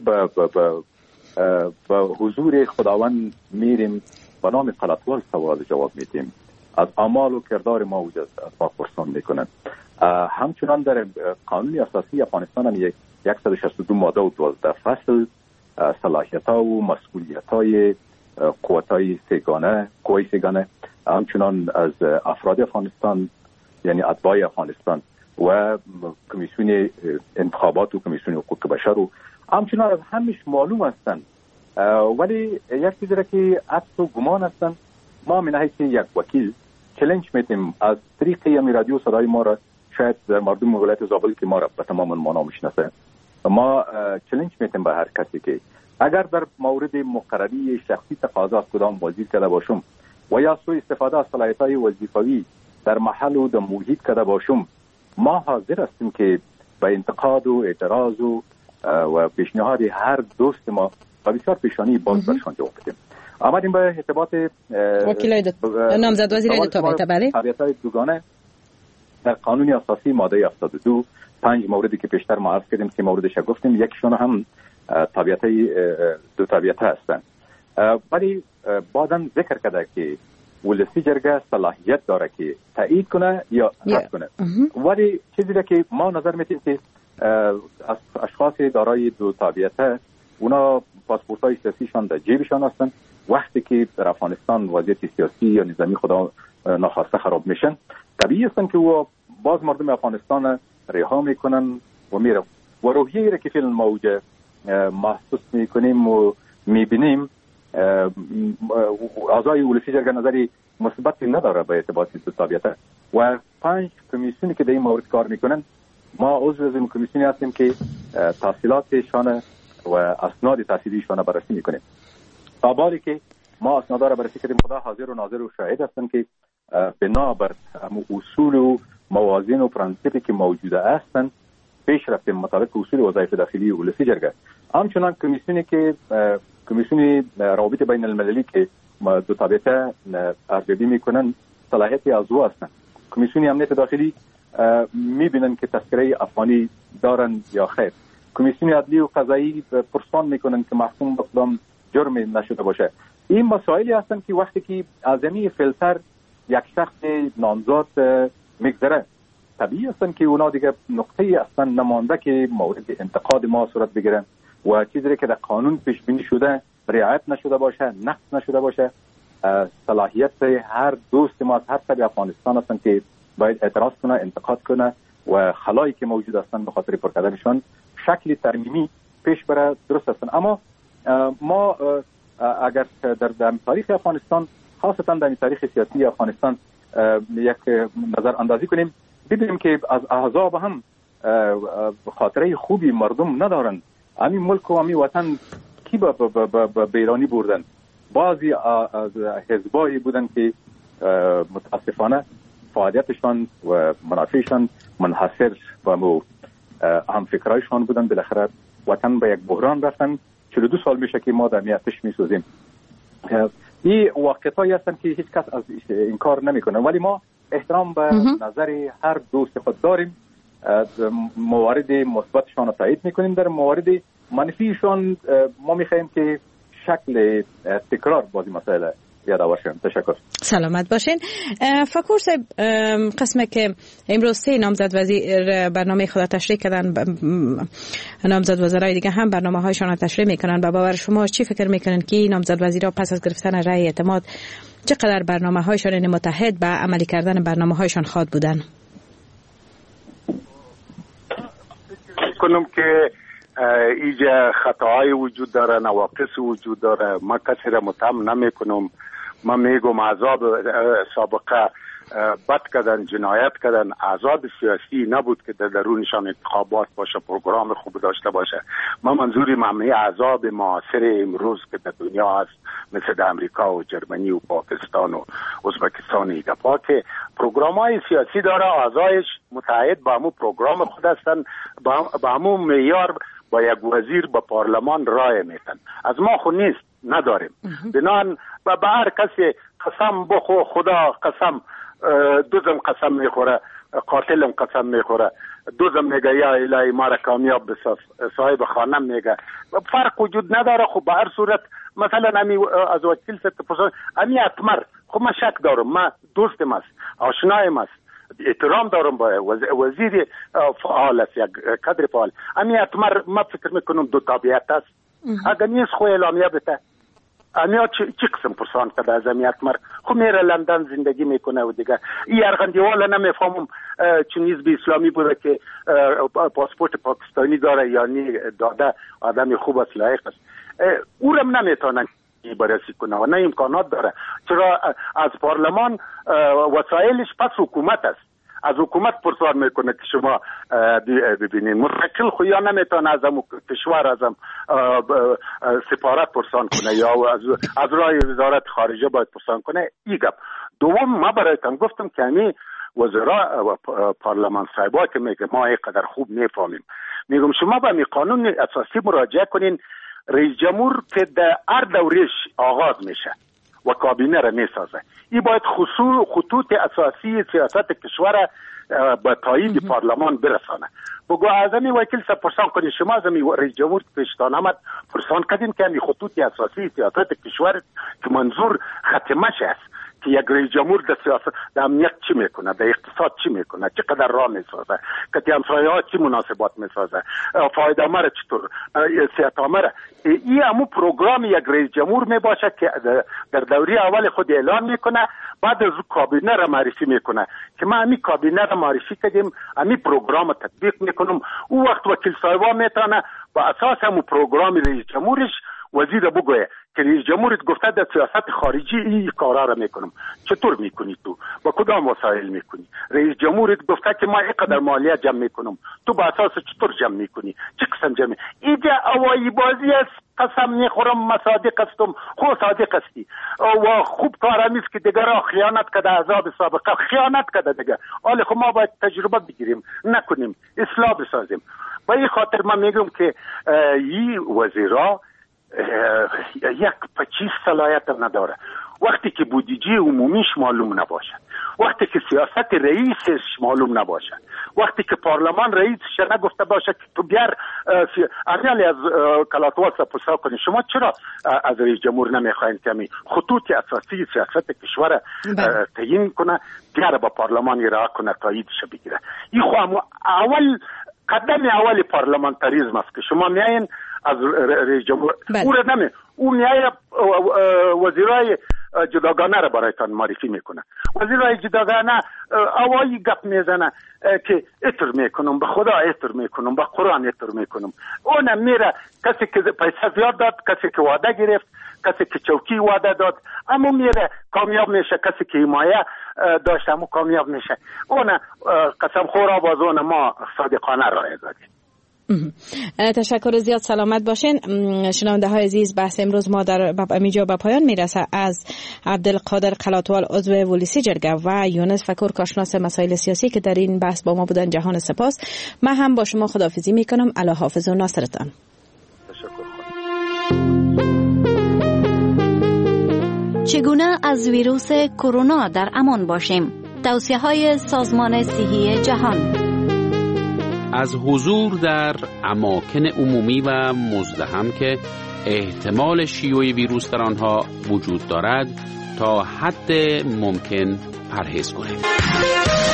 به حضور خداوند میریم به نام قلاتوال سوال جواب میدیم، از اعمال و کردار ما از ما پرسان میکنن. همچنان در قانون اساسی افغانستان هم 162 ماده و 12 فصل صلاحیت‌ها و مسئولیت‌های قوای سیگانه همچنان از افراد افغانستان یعنی اتباع افغانستان و کمیسیون انتخابات و کمیسیون حقوق بشر و همچنان از همش معلوم هستند، ولی یک چیزی را که عطف و گمان هستند. ما من حیث یک وکیل چالش میتیم از طریق این رادیو صدای ما را، شاید در مردم ولایت زابل که ما را به تمام معنا میشناسه، ما چالش میتیم به هر کسی که اگر در مورد مقرری شخصی تقاضا از کدام وزیر کرده باشم و یا سوء استفاده از صلاحیت‌های وظیفوی در محل و در محیط کرده باشم، ما حاضر هستیم که به انتقاد و اعتراض و پیشنهاد هر دوست ما و بسیار پیشانی باز برشان جواب بدیم. آمدیم به ارتباط وکیلای نامزد وزیرای دو تابعیت. بله، تابعیت‌های دوگانه در قانون اساسی ماده 72 5 موردی که پیشتر ما عرض کردیم که موردش گفتیم، یکیشون هم تابعیت‌های دو تابعیت هستند. ولی بعداً ذکر کرده که ولسی جرگه صلاحیت داره که تایید کنه یا رد کنه. ولی چیزی که ما نظر میتیم که اشخاص دارای دو تابعیت اونا پاسپورت‌های سیاسیشان در جیبشان هستن. وقتی که در افغانستان وضعیت سیاسی یا نظامی خدا ناخواسته خراب میشن، طبیعی است که او باز مردم افغانستان رها میکنن و میره و روحیه‌ای را که فعلا موجه محسوس میکنیم و میبینیم، اعضای ولسی جرگه نظری مثبتی نداره به ارتباط دو تابعیت و 5 کمیسیونی که در این مورد کار میکنن. ما عضو از این کمیسیونی هستیم که تحصیلاتشان و اسناد تحصیلیشان بررسی میکنیم. تا بالی که ما اسناد را بررسی کردیم، خدا حاضر و ناظر و شاهد هستند که بنابر اصول و موازین و پرانسیپی که موجوده هستند پیش رفتیم مطابق اصول وظایف داخلی ولسی جرگه. همچنان کمیسیونی که کمیسیون روابط بین المللی که دو تابعیت ارزیابی میکنن صلاحیت عضو هستند. کمیسیون امنیت داخلی میبینن که تذکره افغانی دارن یا خیر. کمیسیون عدلی و قضایی پرسان میکنن که محکوم به کدام جرم نشده باشه. این مسائلی هستند که وقتی که اعظمی فیلتر یک شخص نامزد میگذره، طبیعی هستند که اونا دیگه نقطه اصلا نمانده که مورد انتقاد ما صورت بگیرن و چیزی که در قانون پیش بینی شده رعایت نشده باشه، نقض نشده باشه. صلاحیت هر دوست ما از هر طرف افغانستان هستند که باید اعتراض کنه، انتقاد کنه و خلایی که موجود هستند به خاطر پر کردنشان شکل ترمیمی پیش بره درست هستند. اما ما اگر در تاریخ افغانستان، خاصتا در تاریخ سیاسی افغانستان یک نظر اندازی کنیم، ببینیم که از احزاب هم خاطره خوبی مردم ندارند. همین ملک و همین وطن کی به بیرانی بردن؟ بعضی از حزبایی بودن که متاسفانه فعالیتشان و منافعشان منحصر به هم فکرایشان بودن. بالاخره وطن به یک بحران رفتن. 42 سال میشه که ما در میاتش میسوزیم. این واقعیتایی هستن که هیچ کس از این کار نمیکنه، ولی ما احترام به نظر هر دوست خود داریم. موارد مثبتشان را تایید میکنیم، در موارد منفیشان ما میخوایم که شکل تکرار بازی مسائل یادآور شیم. تشکر. سلامت باشین. فکر صاحب، قسمه که امروز 3 نامزد وزیر برنامه خود تشریح کردن، نامزد وزرای دیگه هم برنامه هایشان را تشریح میکنن. با باور شما چی فکر میکنن که نامزد وزیرا پس از گرفتن رأی اعتماد چقدر برنامه هایشان متحد به عملی کردن برنامه هایشان خواد بودن؟ کنم که ایجا خطاهای وجود داره، نواقص وجود داره. ما کسی را متهم نمی کنم. ما میگم عذاب سابقه بد کردن، جنایت کردن. عذاب سیاسی نبود که در درونشان انتخابات باشه، پروگرام خوب داشته باشه. ما منظوری همه عذاب معاصر امروز که در دنیا هست، مثل در امریکا و جرمنی و پاکستان و ازبکستان، ایده که پروگرام های سیاسی داره، اعضایش متحد با همون پروگرام خود هستن، با همون معیار با یک وزیر به پارلمان رای میتن. از ما خود نیست، نداریم. بنان به هر کسی قسم بخو، خدا قسم، دوزم قسم میخوره، قاتلم قسم میخوره، دوزم میگه یا الهی ما را کامیاب بساز، صاحب خانم میگه فرق وجود نداره. خب به هر صورت مثلا امی از وکیل ست امی اتمر، خب من شک دارم، من دوستم است، آشنایم است، احترام دارم با وزیر فعال است، یک کادر فعال. امی اتمر ما فکر میکنم دو تابعیت است. اگر نیست خو اعلامیه بده. امیا چی قسم پرسان کرده از امی اتمر؟ خب میره لندن زندگی میکنه و دیگه. این ارغندیوالا نمیفهمم چون حزب اسلامی بوده که پاسپورت پاکستانی داره یا نی داده، آدم خوب است، لایق است. او را نمیتونن بررسی کنه و نه امکانات داره. چرا از پارلمان وسایلش پس حکومت است. از حکومت پرسان میکنه که شما ببینید مستقل خو یا نمیتونه از کشور از سفارت پرسان کنه یا از راه وزارت خارجه باید پرسان کنه. این گپ. دوم، ما برایتان گفتم که همین وزرا و پارلمان صاحبا که میگه ما اینقدر خوب میفهمیم، میگم شما به می قانون اساسی مراجعه کنین. رئیس جمهور که در هر دورش آغاز میشه و کابینه را میسازه، این باید خطوط اساسی سیاست کشور به تایید پارلمان برسانه. بگو از این وکیل پرسان کنید، شما از این رئیس جمهور پیشتان آمد پرسان کردین که این خطوط اساسی سیاست کشور که منظور ختمش است که یک رئیس جمهور در سیاست، در امنیت چی میکنه، در اقتصاد چی میکنه، چقدر راه میسازه، که همسایه‌ها چی مناسبات میسازه، فایده مره چطور، صحت مره. این همون پروگرام یک رئیس جمهور میباشه که در دوره اول خود اعلان میکنه، بعد از کابینه را معرفی میکنه که ما همین کابینه را معرفی کردیم، همین پروگرام تطبیق میکنم. او وقت وکیل صاحبا میتونه با اساس همون پروگرام رئیس جمهورش وزیر بگویه که رئیس جمهورت گفته در سیاست خارجی این کارا را میکنم، چطور میکنی تو، با کدام وسایل میکنی؟ رئیس جمهورت گفته که ما اینقدر مالیه جمع میکنم، تو با اساس چطور جمع میکنی؟ چه قسم جمع؟ اینجا اوایی بازی است. قسم میخورم ما صادق هستم، خود صادق هستی و خوب کار نیست که دیگر را خیانت کرده، عذاب سابقه خیانت کرده دیگه. حالا خب ما باید تجربه بگیریم، نکنیم، اصلاح بسازیم. با این خاطر من میگم که این وزیرا یک پچیز صلاحیت نداره. وقتی که بودجه عمومیش معلوم نباشه، وقتی که سیاست رئیسش معلوم نباشه، وقتی که پارلمان رئیسش نگفته باشه که تو بیار امیالی از کلاتوات پرسا کنی شما چرا از رئیس جمهور نمیخواین که می خطوط اساسی سیاست کشور تعیین کنه، بیاره با پارلمان ارائه کنه، تاییدش بگیره. این خو اول قدم اول پارلمانتاریسم است که شما میاین از رئیس جمهور او را نمی او میایه وزیرای جداگانه را برایتان معرفی میکنه. وزیرای جداگانه اوایی گپ میزنه که اتر میکنم، به خدا اتر میکنم، به قرآن اتر میکنم. اون میره کسی که پیسه زیاد داد، کسی که وعده گرفت، کسی که چوکی وعده داد، اما میره کامیاب میشه. کسی که حمایه داشت اما کامیاب میشه. اون قسم خور آوازون ما صادقانه رای دادیم. تشکر زیاد، سلامت باشین. شنونده های عزیز، بحث امروز ما در اینجا به پایان میرسه. از عبدالقادر قلاتوال عضو ولسی جرگه و یونس فکور کارشناس مسائل سیاسی که در این بحث با ما بودن جهان سپاس. من هم با شما خداحافظی میکنم. الله حافظ و ناصرتان. چگونه از ویروس کرونا در امان باشیم؟ توصیه‌های سازمان صحی جهان. از حضور در اماکن عمومی و مزدحم که احتمال شیوع ویروس در آنها وجود دارد تا حد ممکن پرهیز کنید.